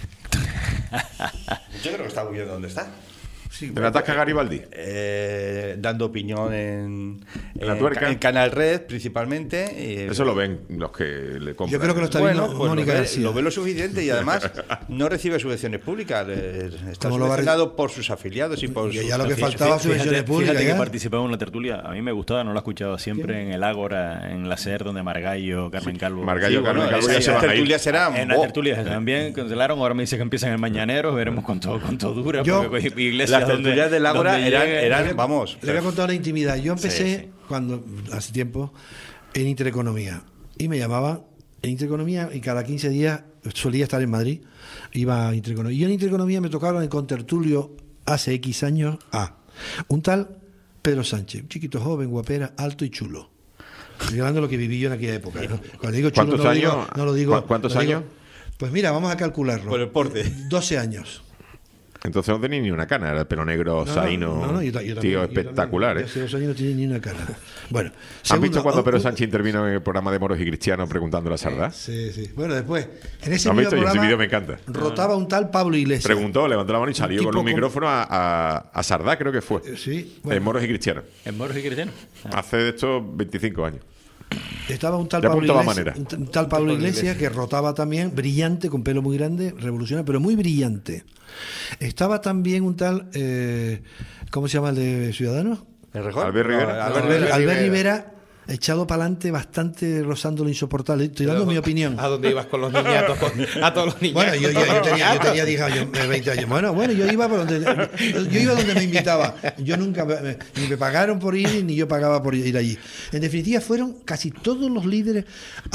Yo creo que está muy bien donde está. Sí, ¿pero atasca Garibaldi? dando opinión en La Tuerca. en Canal Red, principalmente. Eso lo ven los que le compran. Yo creo que lo está Bueno, viendo pues Mónica García. lo ve lo suficiente y además no recibe subvenciones públicas. Está ¿Cómo lo va a subvencionado por sus afiliados y por Y sus ya lo que afiliados. faltaba subvenciones públicas. Fíjate que ya. participaba en una tertulia. A mí me gustaba, no la escuchaba siempre en el Ágora, en la SER, donde Margallo, Carmen Calvo. Margallo, Sí, Carmen bueno, Calvo ya esas se van a ir. tertulias serán. En la tertulia también cancelaron. Ahora me dice que empiezan el Mañanero. Veremos cuánto dura. Yo- Porque Iglesias, Las tertulias del Ágora donde eran, llegue- vamos. Le voy a contar una intimidad. Yo empecé Sí. cuando hace tiempo en Intereconomía y me llamaban en Intereconomía y cada 15 días solía estar en Madrid, iba a Intereconomía. Y en Intereconomía me tocaron en contertulio hace X años a un tal Pedro Sánchez, un chiquito joven, guapera, alto y chulo. Estoy hablando de lo que viví yo en aquella época, ¿no? Cuando digo chulo, ¿Cuántos no lo digo- años? no lo digo. ¿Cuántos lo digo- años? Pues mira, vamos a calcularlo. Por el porte. 12 años. Entonces no tenía ni una cana, era el pelo negro, saíno, yo también, tío yo espectacular, también. ¿eh? Hace 2 años no tiene ni una cara. Bueno, ¿Has segundo, visto cuando Pedro un- Sánchez intervino en el programa de Moros y Cristianos preguntando a Sardá? Sí, sí. Bueno, después, en ese ¿Lo has mismo visto? Y ese programa vídeo me encanta. rotaba un tal Pablo Iglesias. Preguntó, levantó la mano y salió tipo con un con- micrófono a Sardá, creo que fue. Sí, bueno. En Moros y Cristianos. En Moros y Cristianos. Hace de esto 25 años. Estaba un tal De Pablo apuntaba Iglesias, manera. un tal Pablo Iglesias que rotaba también, brillante, con pelo muy grande, revolucionario, pero muy brillante. Estaba también un tal, ¿cómo se llama el de Ciudadanos? ¿El Rejón? Albert Rivera. No, Albert Rivera, echado para adelante, bastante rozando lo insoportable. Estoy dando mi opinión. ¿A dónde ibas con los niñatos? A todos los niñatos. Bueno, yo tenía 10 años, 20 años. Bueno, yo iba donde me invitaba. Yo nunca, ni me pagaron por ir, ni yo pagaba por ir allí. En definitiva, fueron casi todos los líderes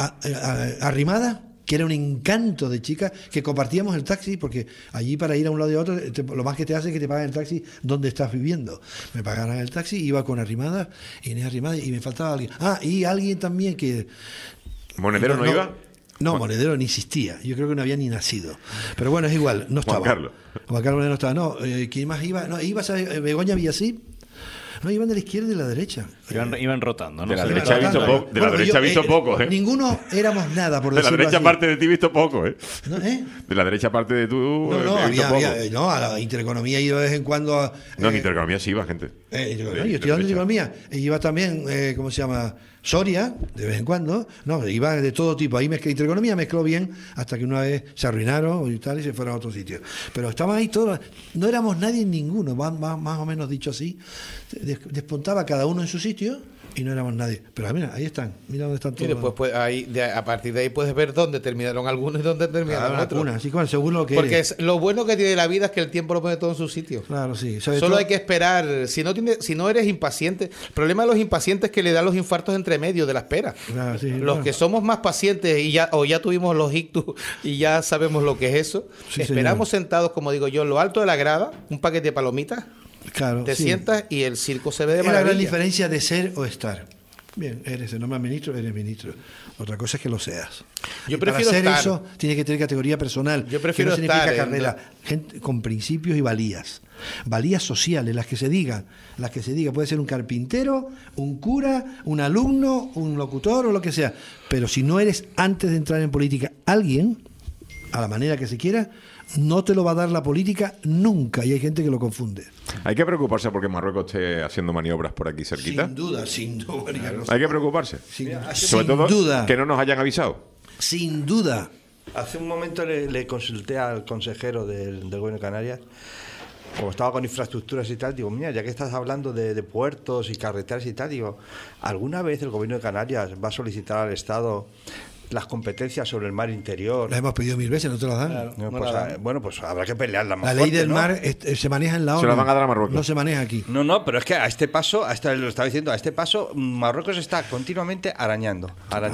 arrimadas, que era un encanto de chicas, que compartíamos el taxi, porque allí para ir a un lado y a otro, lo más que te hace es que te paguen el taxi donde estás viviendo. Me pagaran el taxi, iba con Arrimadas, Inés Arrimadas, y me faltaba alguien. Y alguien también que... ¿Monedero no iba? No, Monedero ni existía. Yo creo que no había ni nacido. Pero bueno, es igual, no estaba. Juan Carlos. Juan Carlos Monedero no estaba. No, ¿quién más iba? No, iba Begoña Villasí. No, iban de la izquierda y de la derecha. Iban rotando, ¿no? De la Sí. derecha he visto poco. De la derecha he visto poco, ¿eh? Ninguno éramos nada, por De la decirlo derecha así. aparte de ti he visto poco, ¿eh? ¿No? De la derecha aparte de tú No, he visto poco. a la Intereconomía iba de vez en cuando. No, en Intereconomía sí iba gente. Yo estoy hablando de Intereconomía. Y iba también, ¿cómo se llama? Soria, de vez en cuando. No, iba de todo tipo. Ahí Intereconomía mezcló bien hasta que una vez se arruinaron y tal y se fueron a otro sitio. Pero estaban ahí todos. No éramos nadie en ninguno, más o menos dicho así. Despuntaba cada uno en su sitio y no éramos nadie. Pero mira, ahí están. Mira dónde están Y todos. después a partir de ahí puedes ver dónde terminaron algunos y dónde terminaron Cada otros. una, así como según lo que Porque eres. lo bueno que tiene la vida es que el tiempo lo pone todo en su sitio. Claro, sí. Sobre Solo todo- hay que esperar. Si no eres impaciente, el problema de los impacientes es que le dan los infartos entre medio de la espera. Claro, sí, Los bueno. que somos más pacientes y ya tuvimos los ictus y ya sabemos lo que es eso, Sí, esperamos señor. sentados, como digo yo, en lo alto de la grada, un paquete de palomitas, Claro, te sí. sientas y el circo se ve de Es la gran maravilla. diferencia de ser o estar. Bien, eres el nombre ministro, eres ministro. Otra cosa es que lo seas. Yo Y para prefiero ser estar. eso tiene que tener categoría personal. Yo prefiero que no significa estar en- carrera. Gente con principios y valías. Valías sociales, las que se digan. Puede ser un carpintero, un cura, un alumno, un locutor o lo que sea. Pero si no eres, antes de entrar en política, alguien, a la manera que se quiera, no te lo va a dar la política nunca. Y hay gente que lo confunde. Hay que preocuparse porque Marruecos esté haciendo maniobras por aquí cerquita. Sin duda, sin duda. Hay que preocuparse. Sin, Sobre sin todo duda. que no nos hayan avisado. Sin duda. Hace un momento le consulté al consejero del Gobierno de Canarias, como estaba con infraestructuras y tal, digo, mira, ya que estás hablando de puertos y carreteras y tal, digo, ¿alguna vez el Gobierno de Canarias va a solicitar al Estado las competencias sobre el mar interior? La hemos pedido 1000 veces, no te la dan. No, no pues, la dan. bueno, pues habrá que pelearla más La ley fuerte, del ¿no? mar se maneja en la ONU. Se la van a dar a Marruecos. No se maneja aquí. No, pero es que a este paso, lo estaba diciendo, a este paso Marruecos está continuamente arañando.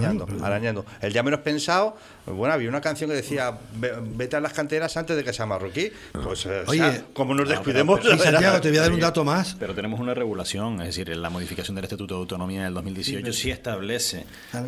El ya menos pensado, bueno, había una canción que decía, vete a las canteras antes de que sea marroquí. Pues, Oye, como nos descuidemos... Y Santiago, te voy a dar un dato más. Pero tenemos una regulación, es decir, la modificación del Estatuto de Autonomía del 2018 sí establece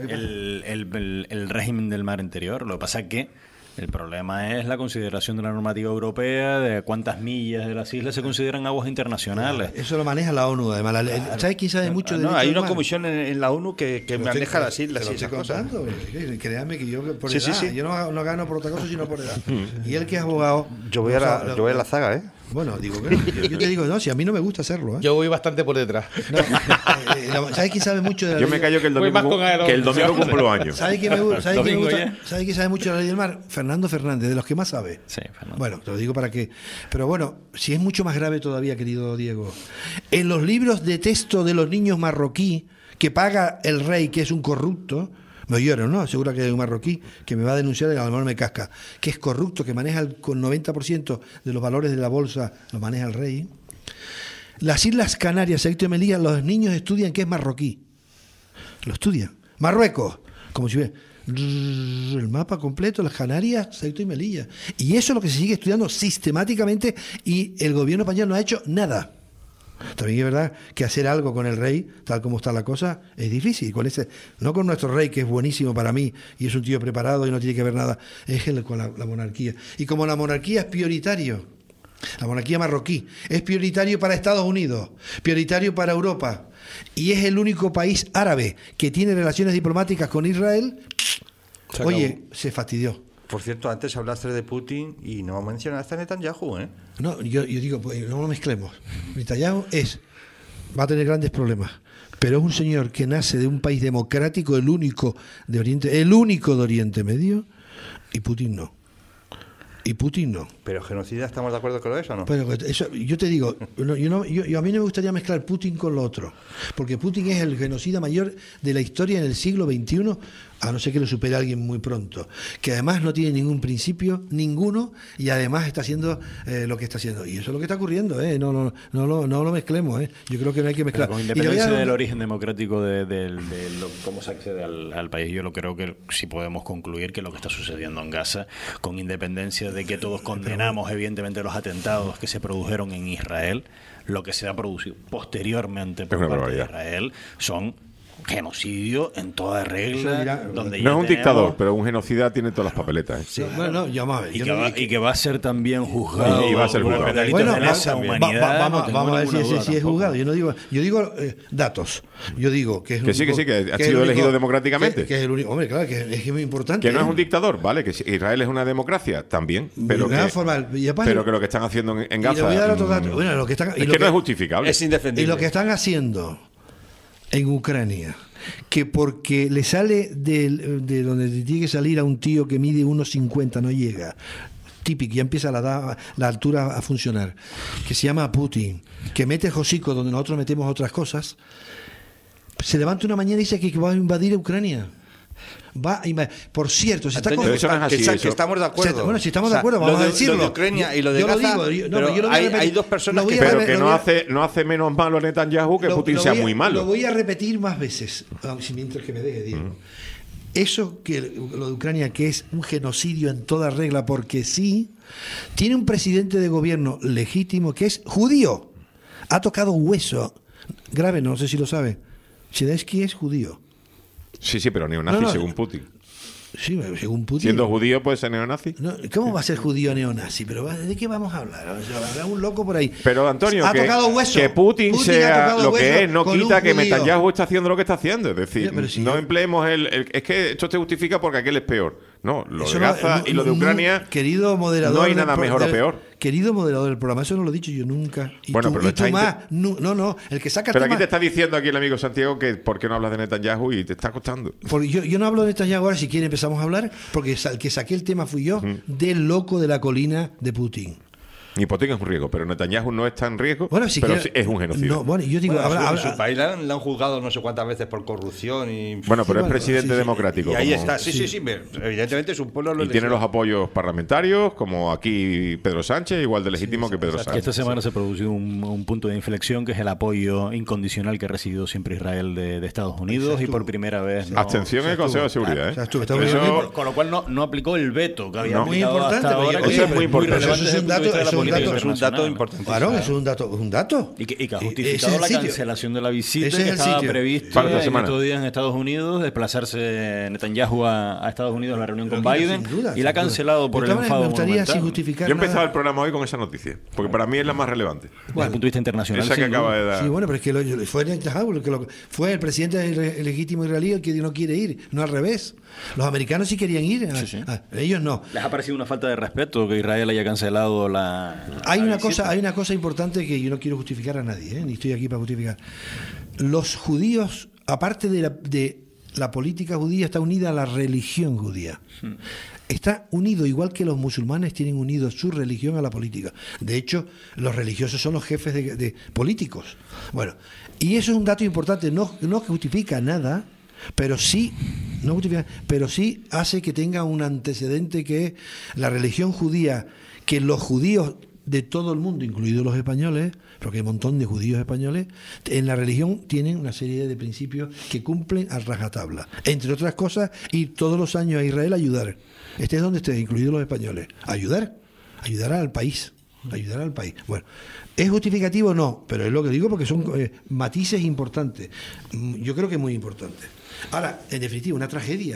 el régimen del mar interior. Lo que pasa es que el problema es la consideración de la normativa europea de cuántas millas de las islas se consideran aguas internacionales. Eso lo maneja la ONU, además. ¿Sabes quién sabe mucho de No, derecho hay del una mar? comisión en la ONU que Te lo maneja estoy- las islas te lo y esas estoy cosas. contando, créame que yo por Sí, edad, sí. yo no gano por otra cosa sino por edad. Y él que es abogado... Yo voy a la zaga, ¿eh? Bueno, digo, yo te digo, no, si a mí no me gusta hacerlo. Yo voy bastante por detrás. No, ¿sabes quién sabe mucho de la Yo ley? me callo que el domingo cumplo años. ¿Sabes quién sabe sabe mucho de la ley del mar? Fernando Fernández, de los que más sabe. Sí, Fernando. Bueno, te lo digo para que... Pero bueno, si es mucho más grave todavía, querido Diego. En los libros de texto de los niños marroquí que paga el rey, que es un corrupto... Me oyeron, ¿no? Seguro que hay un marroquí que me va a denunciar y a lo mejor me casca. Que es corrupto, que maneja con 90% de los valores de la bolsa, lo maneja el rey. Las Islas Canarias, Ceuta y Melilla, los niños estudian que es marroquí. Lo estudian. Marruecos, como si hubiera el mapa completo, las Canarias, Ceuta y Melilla. Y eso es lo que se sigue estudiando sistemáticamente y el gobierno español no ha hecho nada. También es verdad que hacer algo con el rey, tal como está la cosa, es difícil. No con nuestro rey, que es buenísimo para mí y es un tío preparado y no tiene que ver nada, es con la monarquía. Y como la monarquía es prioritario, la monarquía marroquí es prioritario para Estados Unidos, prioritario para Europa, y es el único país árabe que tiene relaciones diplomáticas con Israel, se fastidió. Por cierto, antes hablaste de Putin y no mencionaste a Netanyahu, ¿eh? No, yo digo, pues, no lo mezclemos. Netanyahu va a tener grandes problemas, pero es un señor que nace de un país democrático, el único de Oriente Medio, y Putin no. Pero genocida, ¿estamos de acuerdo con eso o no? Pero eso, yo te digo, a mí no me gustaría mezclar Putin con lo otro, porque Putin es el genocida mayor de la historia en el siglo XXI, a no ser que lo supere alguien muy pronto, que además no tiene ningún principio, ninguno, y además está haciendo lo que está haciendo. Y eso es lo que está ocurriendo, no lo mezclemos, yo creo que no hay que mezclar. Pero con independencia del origen democrático de cómo se accede al país, yo lo creo que sí podemos concluir que lo que está sucediendo en Gaza, con independencia de que todos condenamos evidentemente los atentados que se produjeron en Israel, lo que se ha producido posteriormente por parte de Israel son genocidio en toda regla. Donde no es un dictador, pero un genocida tiene todas las papeletas. Sí. Bueno, y que va a ser también juzgado. Y va a ser juzgado. De lesa humanidad. Vamos a ver si es juzgado. Yo no digo datos. Yo digo que es que ha sido elegido democráticamente. Que es el único. Hombre, claro, que es muy importante. Que no es un dictador, ¿vale? Que Israel es una democracia también, pero que lo que están haciendo en Gaza. Y le voy a dar otro dato. Bueno, es que no es justificable. Es indefendible. Y lo que están haciendo en Ucrania, que porque le sale de donde tiene que salir a un tío que mide 1,50, no llega, típico, ya empieza la altura a funcionar, que se llama Putin, que mete hocico donde nosotros metemos otras cosas, se levanta una mañana y dice que va a invadir Ucrania. Por cierto, si Antonio, que estamos de acuerdo. Bueno, si estamos de acuerdo, vamos a decirlo. Lo de Ucrania y lo de Gaza, hay dos personas pero que no hace menos malo a Netanyahu que Putin sea muy malo. Lo voy a repetir más veces, mientras que me deje, Diego. Eso que lo de Ucrania, que es un genocidio en toda regla, porque sí, tiene un presidente de gobierno legítimo que es judío. Ha tocado hueso. Grave, no sé si lo sabe. Zelensky es judío. Sí, pero neonazi según Putin. Sí, según Putin. Siendo judío puede ser neonazi. No, ¿cómo va a ser judío neonazi? Pero ¿de qué vamos a hablar? Habrá un loco por ahí. Pero Antonio, que Putin sea lo que es, no quita que Netanyahu está haciendo lo que está haciendo. Es decir, no empleemos es que esto te justifica porque aquel es peor. No, lo de Gaza y lo de Ucrania, querido moderador, no hay nada mejor o peor. Querido moderador del programa, eso no lo he dicho yo nunca. Bueno, pero tú más. No, el que saca el pero tema... aquí te está diciendo aquí el amigo Santiago que por qué no hablas de Netanyahu y te está costando. Porque yo no hablo de Netanyahu ahora, si quiere empezamos a hablar, porque el que saqué el tema fui yo, del loco de la colina de Putin. Y Putin es un riesgo, pero Netanyahu no está en riesgo, pero es un genocidio. No, bueno, yo digo, en su país le han juzgado no sé cuántas veces por corrupción. Pero es presidente democrático. Y ahí está, sí, evidentemente es un pueblo... Y tiene los apoyos parlamentarios, como aquí Pedro Sánchez, igual de legítimo que Pedro Sánchez. Esta semana se produjo un punto de inflexión, que es el apoyo incondicional que ha recibido siempre Israel de Estados Unidos, y por primera vez... Abstención en el Consejo de Seguridad. Con lo cual no aplicó el veto que había aplicado hasta ahora. Eso es muy importante. Es un dato importante. Claro, es un dato. Y que ha justificado la cancelación de la visita que estaba prevista en estos días en Estados Unidos, desplazarse Netanyahu a Estados Unidos a la reunión con Biden, y la ha cancelado por el enfado monumental. Yo empezaba el programa hoy con esa noticia, porque para mí es la más relevante. Desde el punto de vista internacional. Esa que acaba de dar. Sí, bueno, pero es que fue Netanyahu, fue el presidente legítimo israelí el que no quiere ir, no al revés. Los americanos sí querían ir, ellos no. ¿Les ha parecido una falta de respeto que Israel haya cancelado la Hay una cosa importante que yo no quiero justificar a nadie, ni estoy aquí para justificar. Los judíos, aparte de la política judía, está unida a la religión judía. Está unido, igual que los musulmanes tienen unido su religión a la política. De hecho, los religiosos son los jefes de políticos. Bueno, y eso es un dato importante, no justifica nada, pero sí hace que tenga un antecedente, que la religión judía, que los judíos de todo el mundo, incluidos los españoles, porque hay un montón de judíos españoles, en la religión tienen una serie de principios que cumplen a rajatabla. Entre otras cosas, ir todos los años a Israel a ayudar. Estés donde estés, incluidos los españoles. Ayudar al país. Bueno, ¿es justificativo? No, pero es lo que digo, porque son matices importantes. Yo creo que es muy importante. Ahora, en definitiva, una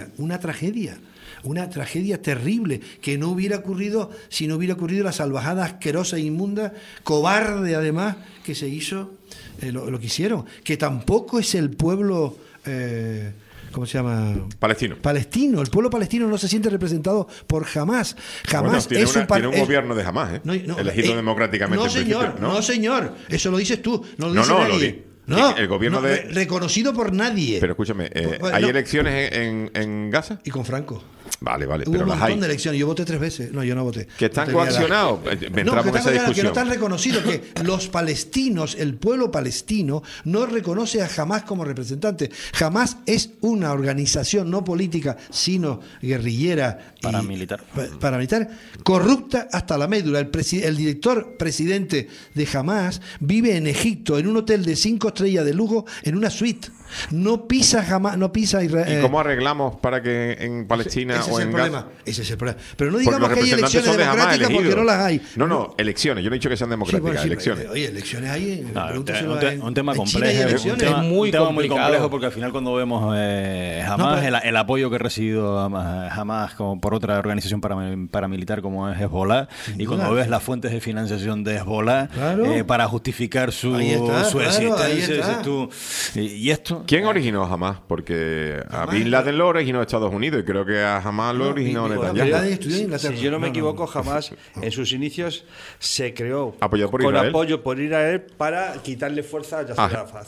tragedia terrible, que no hubiera ocurrido si no hubiera ocurrido la salvajada asquerosa e inmunda, cobarde además, que se hizo, lo que hicieron, que tampoco es el pueblo... ¿cómo se llama? Palestino. El pueblo palestino no se siente representado por Hamás. Hamás tiene un gobierno de Hamás, elegido democráticamente. No, señor. Eso lo dices tú. No lo dice nadie. El gobierno reconocido por nadie. Pero escúchame, ¿hay elecciones en Gaza? Y con Franco. Vale, Hubo pero un las montón hay. de elecciones. Yo voté 3 veces. No, yo no voté. Que están coaccionados. Entramos en esa discusión. Que no están reconocidos, que los palestinos, el pueblo palestino, no reconoce a Hamás como representante. Hamás es una organización no política, sino guerrillera paramilitar, corrupta hasta la médula. El director presidente de Hamás vive en Egipto, en un hotel de 5 estrellas de lujo, en una suite. No pisa Israel. ¿Y cómo arreglamos para que en Palestina o en Gaza? Ese es el problema. Pero no digamos que hay elecciones democráticas, porque no las hay. No, elecciones. Yo no he dicho que sean democráticas, elecciones. Oye, elecciones hay. Un tema complejo. Un tema muy complejo, porque al final cuando vemos Hamás, el apoyo que ha recibido Hamás por otra organización paramilitar como es Hezbollah, y cuando ves las fuentes de financiación de Hezbollah para justificar su existencia, dices tú, ¿y esto? ¿Quién originó Hamás? Porque a Bin Laden lo originó Estados Unidos, y creo que a Hamás lo originó Netanyahu. Si yo no me equivoco, Hamás en sus inicios se creó con apoyo por Israel para quitarle fuerza a Yasser Arafat.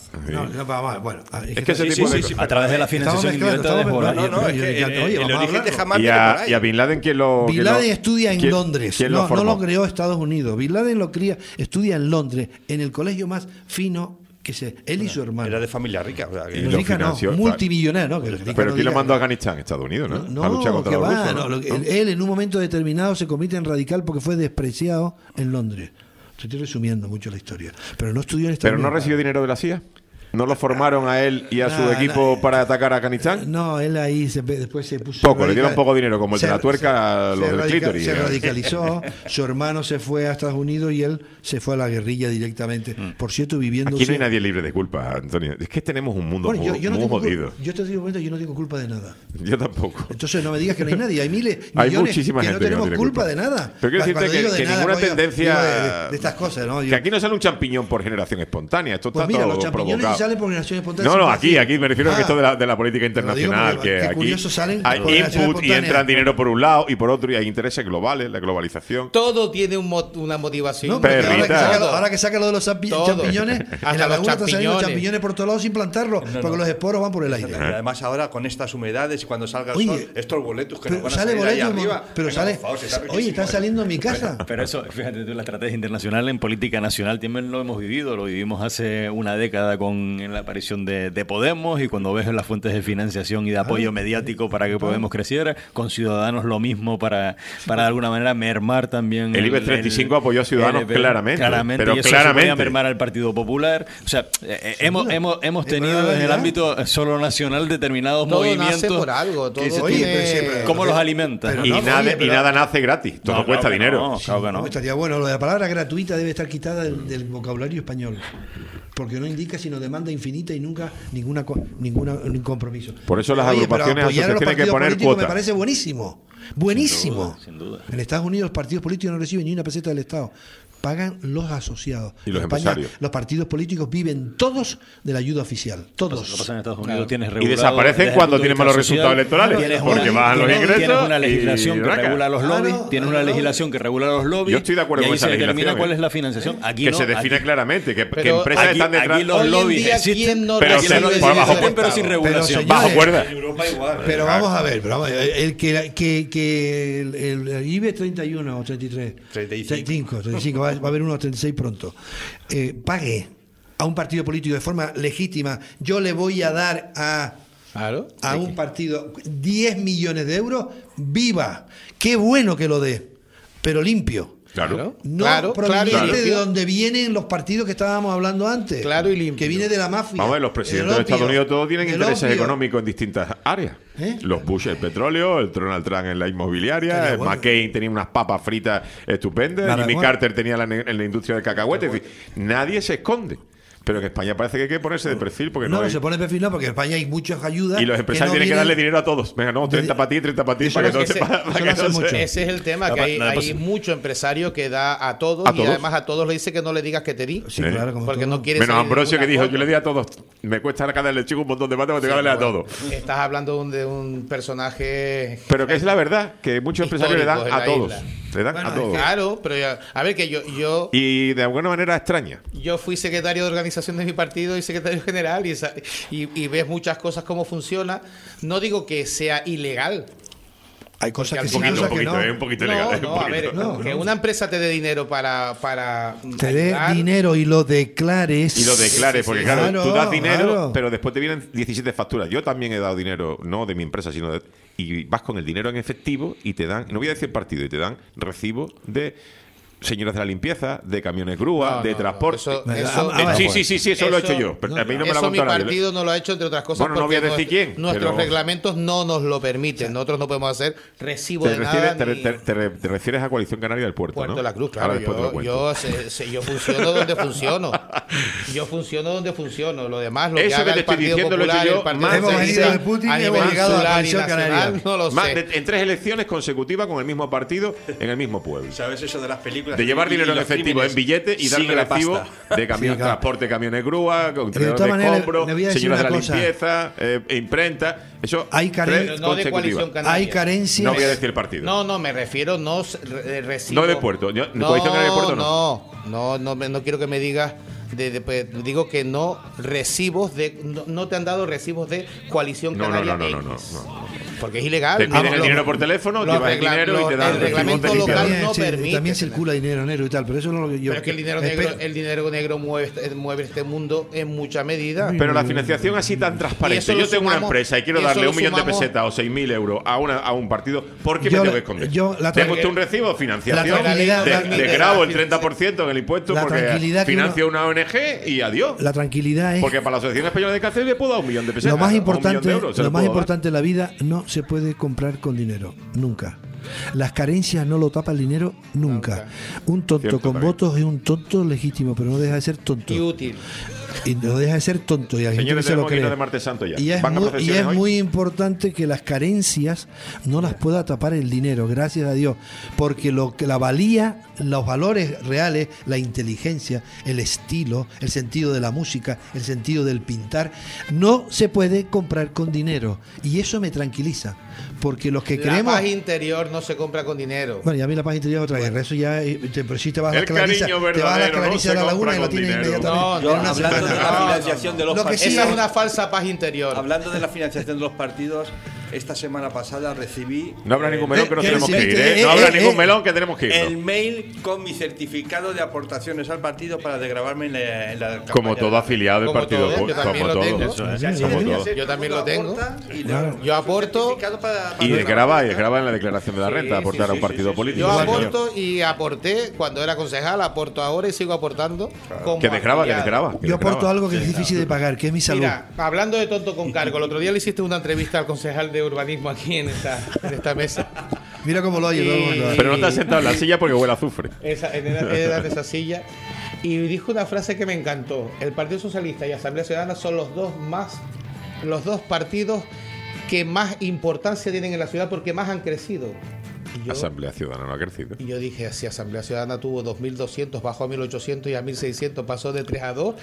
Es que ese tipo de a través de la financiación indirecta de Hezbollah. El origen de Hamás y a Bin Laden, ¿quién lo Bin Laden estudia en Londres. No lo creó Estados Unidos. Bin Laden estudia en Londres, en el colegio más fino él y su hermano. Era de familia rica. Multimillonario. Pero ¿quién lo mandó a Afganistán? Estados Unidos, ¿no? A luchar contra los rusos. Él en un momento determinado se convierte en radical porque fue despreciado en Londres. Estoy resumiendo mucho la historia. Pero no estudió en Estados Unidos. ¿Pero no recibió dinero de la CIA? ¿No lo formaron a él y a su equipo para atacar a Afganistán? No, él ahí después se puso... le dieron poco dinero, como el de la tuerca a los del clítoris. Se radicalizó, su hermano se fue a Estados Unidos y él se fue a la guerrilla directamente. Por cierto, viviendo... Aquí no hay nadie libre de culpa, Antonio. Es que tenemos un mundo muy jodido. Yo te digo, yo no tengo culpa de nada. Yo tampoco. Entonces no me digas que no hay nadie. Hay hay muchísima que gente no tenemos que no culpa de nada. Pero quiero decirte que ninguna tendencia... De estas cosas, ¿no? Que aquí no sale un champiñón por generación espontánea. Esto está todo provocado. Los champiñones sí salen por generación espontánea. Aquí me refiero a que esto de la política internacional, que aquí hay input y entran dinero por un lado y por otro, y hay intereses globales, la globalización. Todo tiene una motivación. Ahora que saca lo de los champiñones, en la laguna están saliendo champiñones por todos lados sin plantarlos, porque los esporos van por el aire. Además ahora con estas humedades y cuando salga el sol, estos boletos que nos van a salir ahí arriba. Pero sale, oye, están saliendo en mi casa. Pero eso, fíjate tú, la estrategia internacional en política nacional también lo hemos vivido, lo vivimos hace una década con la aparición de Podemos, y cuando ves las fuentes de financiación y de apoyo mediático para que Podemos creciera, con Ciudadanos lo mismo para de alguna manera mermar también el IBEX 35 apoyó a Ciudadanos claramente, pero y eso claramente se podía mermar al Partido Popular. O sea, hemos tenido en el ámbito solo nacional determinados todo movimientos nace por algo, ¿cómo los alimentan? Y nada nace gratis, todo cuesta dinero. Claro que no. Estaría bueno, lo de la palabra gratuita debe estar quitada del vocabulario español, porque no indica sino demanda infinita y nunca ningún compromiso. Por eso las agrupaciones tienen que poner cuotas. Me parece buenísimo. Buenísimo. Sin duda. En Estados Unidos los partidos políticos no reciben ni una peseta del Estado. pagan los asociados. Y los En España, empresarios. los partidos políticos viven todos de la ayuda oficial. Lo que Todos. pasa en Estados Unidos tienes Y regulado desaparecen desde el cuando punto de tienen vista malos social, resultados electorales, tienes porque una- bajan los tienes- ingresos. Tienes una y legislación que raca. regula los lobbies, Claro, tienes una claro. legislación que regula los lobbies. Yo estoy de acuerdo y con ahí esa se determina legislación, cuál es la financiación. Aquí Que no, se define aquí- claramente que Pero empresas aquí- están detrás. aquí los Hoy en lobbies día, existen, ¿quién no pero recibe se- dinero por bajo- del pero sin Estado? regulación. señores, Bajo cuerda. En Europa igual. Pero vamos a ver, que el IBE 31 o 33, 35 va a haber unos 36 pronto, pague a un partido político de forma legítima, yo le voy a dar Claro. a un partido 10 millones de euros, viva, qué bueno que lo dé, pero limpio. Claro. No Claro, proveniente claro y de limpio. donde vienen los partidos que estábamos hablando antes. Claro y limpio. Que viene de la mafia. Vamos a ver, los presidentes del de Estados opio, Unidos todos tienen del intereses opio. económicos en distintas áreas. ¿Eh? Los Bush el petróleo, el Donald Trump en la inmobiliaria, Estaría el bueno. McCain tenía unas papas fritas estupendas, Nada, Jimmy bueno. Carter tenía en la industria del cacahuete. Es decir, nadie se esconde. Pero en España parece que hay que ponerse de perfil porque no, No, hay- se pone perfil, no, porque en España hay muchas ayudas. Y los empresarios no tienen que vienen- darle dinero a todos. Venga, no, 30 para ti, 30 para ti, Sí, para que pero no es se que para eso que lo no hacen se- mucho. Ese es el tema, No, que hay, no, hay pues- mucho empresario que da a todos ¿A y todos? además a todos le dice que no le digas que te di. Sí, ¿Eh? claro, como Porque todo. no quiere Menos salir de Ambrosio que ninguna dijo, yo le di a todos. Me cuesta cada lechuga un montón de mate, porque tengo que darle a Bueno, todos. Estás hablando de un personaje. Pero que es la verdad, que muchos empresarios le dan Histórico en a la todos. isla. Le dan Bueno, a todos. Claro, pero a ver que yo Y de alguna manera extraña. Yo fui secretario de organización de mi partido y secretario general y ves muchas cosas cómo funciona. No digo que sea ilegal. Hay cosas Porque que sí, al final- cosas que no. un poquito No, legal. no, a ver, No, que no. una empresa te dé dinero para Te dé ayudar. dinero y lo declares. Y lo declares, Sí, porque sí, claro, claro, tú das dinero, claro. pero después te vienen 17 facturas. Yo también he dado dinero, no de mi empresa, sino de... Y vas con el dinero en efectivo y te dan, no voy a decir partido, y te dan recibos de señoras de la limpieza, de camiones grúa, No, de no, transporte. eso- Sí, eso lo he hecho yo. Pero a mí no me lo ha eso mi contado nadie. partido no lo ha hecho, entre otras cosas. Bueno, no voy a porque decir quién, Nuestros pero- reglamentos no nos lo permiten. Nosotros no podemos hacer recibo Te de nada. refieres, ni- te refieres a Coalición Canaria del Puerto, Puerto ¿no? de la Cruz, Ahora claro. después te lo cuento. Yo funciono donde funciono. Yo funciono donde funciono. Lo demás, lo que Eso que haga te el estoy Partido diciendo lo he hecho Popular, yo el Partido más Hemos Socialista, venido de Putin a y hemos nivel llegado a la insular y Coalición nacional, Canaria. no lo Más sé. en 3 elecciones consecutivas con el mismo partido en el mismo pueblo. ¿Sabes eso de las películas? De llevar Y dinero en los efectivo crímenes. en billete y darle Sigue la recibo pasta. de camión, Sí, claro. transporte, camiones grúa, contenedores todas de maneras, escombro, le voy a decir señoras de la una cosa. limpieza, imprenta. Eso Hay tres Pero no de Coalición consecutivas. Canaria. Hay carencias. No voy a decir el partido. No, me refiero recibo. No de Puerto. Coalición Canaria de Puerto no quiero que me digas. Pues, digo que no recibos de. No te han dado recibos de Coalición No, Canaria. no. X. Porque es ilegal. Te piden Vamos, el dinero por teléfono, los llevas el dinero y te dan el reglamento recibos de local limpieza. no permite. También circula dinero negro y tal, pero eso no es lo que yo. Pero es que el dinero negro mueve este mundo en mucha medida. Pero la financiación así tan Y transparente. eso lo Yo tengo una sumamos- empresa y quiero y eso darle lo 1 millón de sumamos- pesetas o 6.000 euros a un partido. ¿Por qué me Yo tengo la- que esconder? yo la Tengo tra- usted un recibo de financiación. La tranquilidad- de grabo el 30% en el impuesto La porque tranquilidad que financio una ONG y adiós. La tranquilidad es. Porque para la Asociación Española de Cáncer le puedo dar 1 millón de pesetas. Lo más o 1 importante, millón de euros, se lo lo más puedo dar. importante en la vida no se puede comprar con dinero, nunca. Las carencias no lo tapa el dinero nunca. Un tonto Cierto, con también. votos es un tonto legítimo, pero no deja de ser tonto. Y útil. Y no deja de ser tonto y la gente Señores, que se lo tenemos que irnos cree. de Martes Santo ya. Y es, ¿Van a muy, procesiones y es hoy? muy importante que las carencias no las pueda tapar el dinero, gracias a Dios, porque lo que la valía, los valores reales, la inteligencia, el estilo, el sentido de la música, el sentido del pintar, no se puede comprar con dinero y eso me tranquiliza, porque los que La creemos. paz interior no se compra con dinero. Bueno, ya a mí la paz interior es otra guerra. Eso ya, pero si te vas a El la clariza, cariño te vas a la verdadero no clariza se de la compra laguna y lo con tienes dinero. inmediatamente. No, en no, una hablando de semana. la financiación de los Lo que partidos. sí Esa es una falsa paz interior. Hablando de la financiación de los partidos, esta semana pasada recibí No habrá ningún melón que nos ¿qué tenemos que ir, recibiste? ¿eh? No habrá ningún melón que tenemos que ir. el mail con mi certificado de aportaciones al partido para desgravarme en la campaña. Como todo afiliado del Como partido. todo, yo también Como lo todo. tengo. Eso es, O sea, si como alguien todo. hace, Yo también tú lo tengo. aportas y Claro. le- Yo aporto certificado para Y desgravar. desgraba en la declaración de la renta, aportar a un partido político. Yo Sí, señor. aporto y aporté cuando era concejal, aporto ahora y sigo aportando. como Que desgraba, que afiliado. desgraba. Yo aporto algo que es difícil de pagar, que es mi salud. Mira, hablando de tonto con cargo, el otro día le hiciste una entrevista al concejal de urbanismo aquí en esta mesa. Mira cómo lo oye todo el mundo. Y- Pero no te has sentado en la silla porque huele a azufre. Era de esa silla. Y dijo una frase que me encantó. El Partido Socialista y Asamblea Ciudadana son los dos partidos que más importancia tienen en la ciudad porque más han crecido. Asamblea Ciudadana no ha crecido. Y yo dije, si Asamblea Ciudadana tuvo 2.200, bajó a 1.800 y a 1.600, pasó de 3 a 2,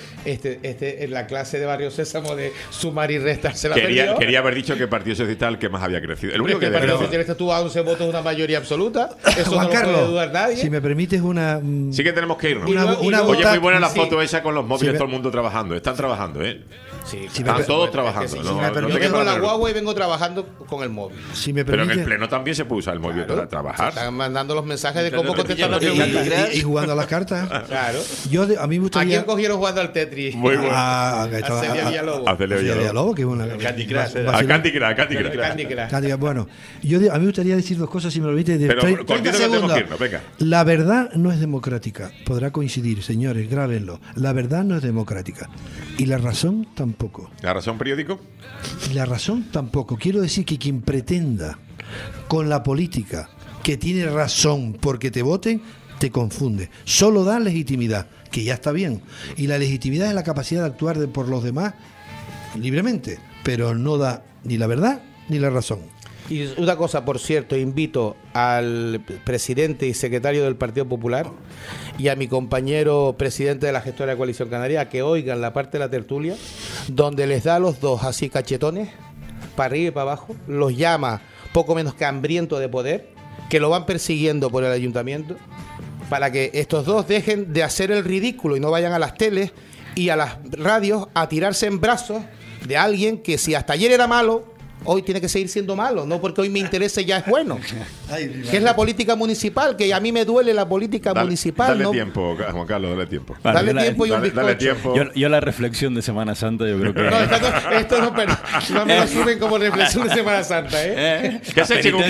en la clase de Barrio Sésamo de sumar y restar se la perdió. Quería haber dicho que el Partido Socialista es el que más había crecido. El único que el que Partido Socialista tuvo a 11 votos, una mayoría absoluta. Eso Juan no Carlos, lo puede dudar nadie. si me permites una... Sí que tenemos que irnos. Oye, muy buena la sí. foto esa con los móviles, Sí, todo el mundo trabajando. Están trabajando, ¿eh? Sí, Están todos trabajando. Sí, No, yo no te tengo quepa la duda. guagua y vengo trabajando con el móvil. Si me Pero en permite, el Pleno también se puede usar el móvil para trabajar. Están mandando los mensajes de cómo contestar las preguntas. y jugando a las cartas. Claro. A mí me ¿A gustaría... quién cogieron jugando al Tetris? Muy bueno. ahí estaba- A Celia Villalobos. A Celia Celia Villalobos. Villalobos, que es una... Candy Crush, vacilón. A Candy Crush. Candy Crush. Candy Crush. Bueno, a mí me gustaría decir dos cosas, si me lo permite. De Pero 30 cortito que tenemos segundos. que irnos, venga. La verdad no es democrática. Podrá coincidir, señores, grábenlo. La verdad no es democrática. Y la razón tampoco. ¿La razón periódico? Y la razón tampoco. Quiero decir que quien pretenda con la política que tiene razón porque te voten, te confunde. Solo da legitimidad, que ya está bien. Y la legitimidad es la capacidad de actuar por los demás libremente, pero no da ni la verdad ni la razón. Y una cosa, por cierto, invito al presidente y secretario del Partido Popular y a mi compañero presidente de la gestora de Coalición Canaria a que oigan la parte de la tertulia donde les da a los dos así cachetones, para arriba y para abajo, los llama poco menos que hambriento de poder, que lo van persiguiendo por el ayuntamiento, para que estos dos dejen de hacer el ridículo y no vayan a las teles y a las radios a tirarse en brazos de alguien que si hasta ayer era malo, hoy tiene que seguir siendo malo, no porque hoy me interese ya es bueno. Que es la política municipal, que a mí me duele la política municipal. Dale ¿no? tiempo, Juan Carlos, dale tiempo. Dale tiempo y un bizcocho. Dale tiempo. Yo la reflexión de Semana Santa, yo creo que... No, esto no, pero no me lo suben como reflexión de Semana Santa, ¿eh? Que se echen un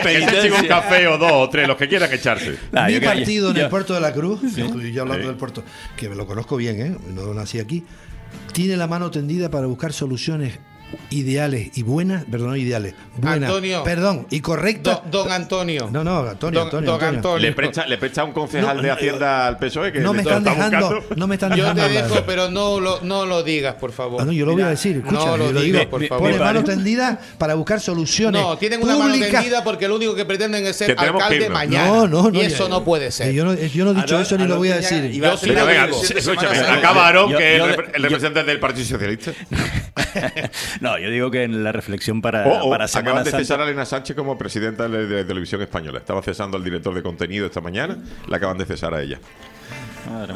café o dos o tres, los que quieran echarse. Mi partido en el Puerto de la Cruz, yo hablando del puerto, que me lo conozco bien, no nací aquí, tiene la mano tendida para buscar soluciones ideales y buenas, buenas, Antonio, perdón, y correctas. Don Antonio. No, Antonio. Le presta un concejal de Hacienda al PSOE que no me están dejando Yo te hablar. dejo, pero no lo digas, por favor. No, yo lo voy a decir, escucha, no lo yo digas, digo, por favor. pone mano tendida para buscar soluciones. No, tienen una mano públicas. tendida porque lo único que pretenden es ser Que tenemos que alcalde irnos. mañana. No, y eso no puede ser. Yo no he dicho eso ni lo voy a decir. Yo sí Venga, lo venga, digo. escúchame, Semana acaba Aarón, Yo- que es yo- el representante del Partido Socialista. No, yo digo que en la reflexión para Acaban Semana de Santa... cesar a Elena Sánchez como presidenta de Televisión Española. Estaba cesando al director de contenido esta mañana. La acaban de cesar a ella. Madre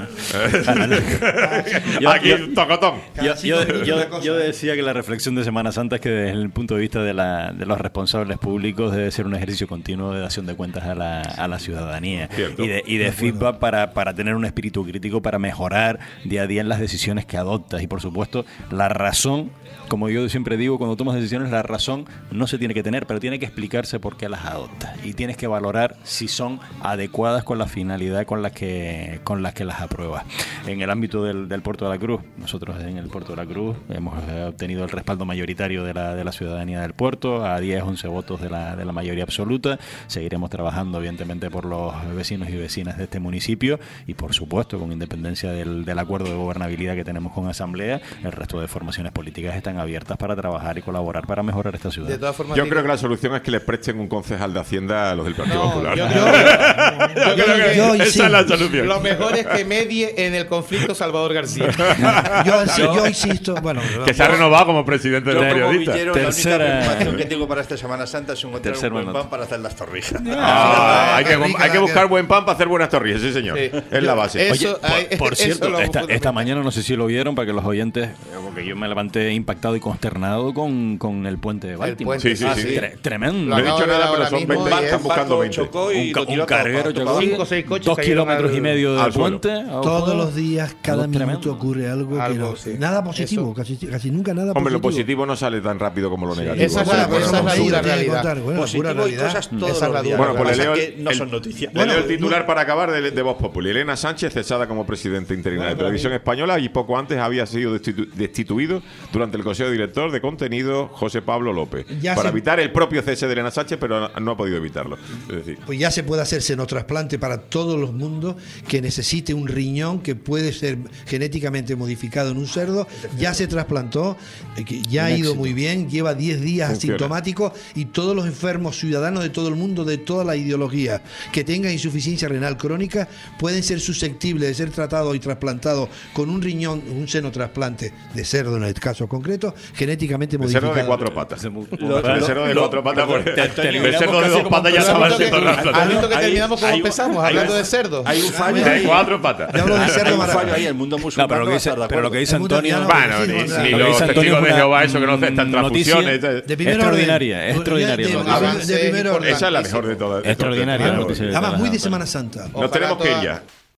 mía. Aquí, tocotón. Yo decía que la reflexión de Semana Santa es que desde el punto de vista de los responsables públicos debe ser un ejercicio continuo de dación de cuentas a la ciudadanía Cierto. y de feedback para tener un espíritu crítico, para mejorar día a día en las decisiones que adoptas. Y por supuesto, la razón, como yo siempre digo, cuando tomas decisiones, la razón no se tiene que tener, pero tiene que explicarse por qué las adoptas. Y tienes que valorar si son adecuadas con la finalidad con la que las apruebas. En el ámbito del Puerto de la Cruz, nosotros en el Puerto de la Cruz hemos obtenido el respaldo mayoritario de la ciudadanía del puerto, a 10-11 votos de la mayoría absoluta. Seguiremos trabajando, evidentemente, por los vecinos y vecinas de este municipio y, por supuesto, con independencia del acuerdo de gobernabilidad que tenemos con Asamblea, el resto de formaciones políticas están abiertas para trabajar y colaborar para mejorar esta ciudad. De todas formas, Yo creo que la solución es que les presten un concejal de Hacienda a los del Partido Popular. yo yo esa es la solución. lo mejor es que medie en el conflicto Salvador García. Yo insisto, bueno, Que se ha renovado como presidente de Yo los como periodistas. villero, Tercera- la única preocupación que tengo para esta Semana Santa es encontrar Tercer un buen mandato. pan para hacer las torrijas. Hay que buscar buen pan para hacer buenas torrillas, sí señor. Sí. Es la base. Eso- Por eso cierto, lo esta fundamental. mañana no sé si lo vieron para que los oyentes, porque yo me levanté impactado y consternado con el puente de Baltimore. puente, Sí, sí, sí. Tremendo. No he Lo dicho acabo de ver nada, pero ahora son mismo 20, y están buscando 20. Chocó y lo tiró Un carguero todo chocó. 5 o 6 coches 2 cayeron kilómetros al- y medio del al suelo. puente. todos los días, cada Algo minuto tremendo. ocurre algo, Algo, que no- sí. nada positivo, casi nunca nada Hombre, lo positivo. positivo no sale tan rápido como lo negativo. Esa es Eso la- es bueno. esa es la Sí, dura lo tiene que realidad. contar, bueno, Positivo pura y realidad. cosas todos Esa es la los días. duda. Bueno, pues le Pasa leo que no son noticias. Le leo el titular para acabar de Voz Populi. Elena Sánchez, cesada como presidenta interina de Televisión Española y poco antes había sido destituido durante el Consejo Director de Contenido José Pablo López. Ya Para se- evitar el propio cese de Elena Sánchez, pero no ha podido evitarlo. Es decir, Pues ya se puede hacer senotrasplante para todos los mundos que necesiten existe un riñón que puede ser genéticamente modificado en un cerdo, ya se trasplantó, ya ha ido muy bien, lleva 10 días asintomático, y todos los enfermos ciudadanos de todo el mundo, de toda la ideología, que tengan insuficiencia renal crónica, pueden ser susceptibles de ser tratados y trasplantados con un riñón, un seno trasplante de cerdo en el caso concreto, genéticamente modificado. Cerdo de 4 patas. El Lo- cerdo de 4 patas. terminamos El cerdo de casi 2 patas ya estaba ¿Has siendo visto trasplantado. que terminamos como empezamos, hablando de cerdos? Hay un fallo De ahí. 4 patas. Yo hablo de Hay cerdo un fallo maravilloso. ahí, el mundo No, musulmán pero no va a estar de pero lo acuerdo. que dice El mundo Antonio... ya Bueno, Sí, ni lo los que dice Antonio testigos es de una Jehová, eso que no están noticia transfusiones. De primer extraordinaria, orden. extraordinaria. De Avance primer orden. importante. Esa es la mejor de todas. Extraordinaria la noticia. Además, muy de Semana Santa. Nos tenemos que ir ya.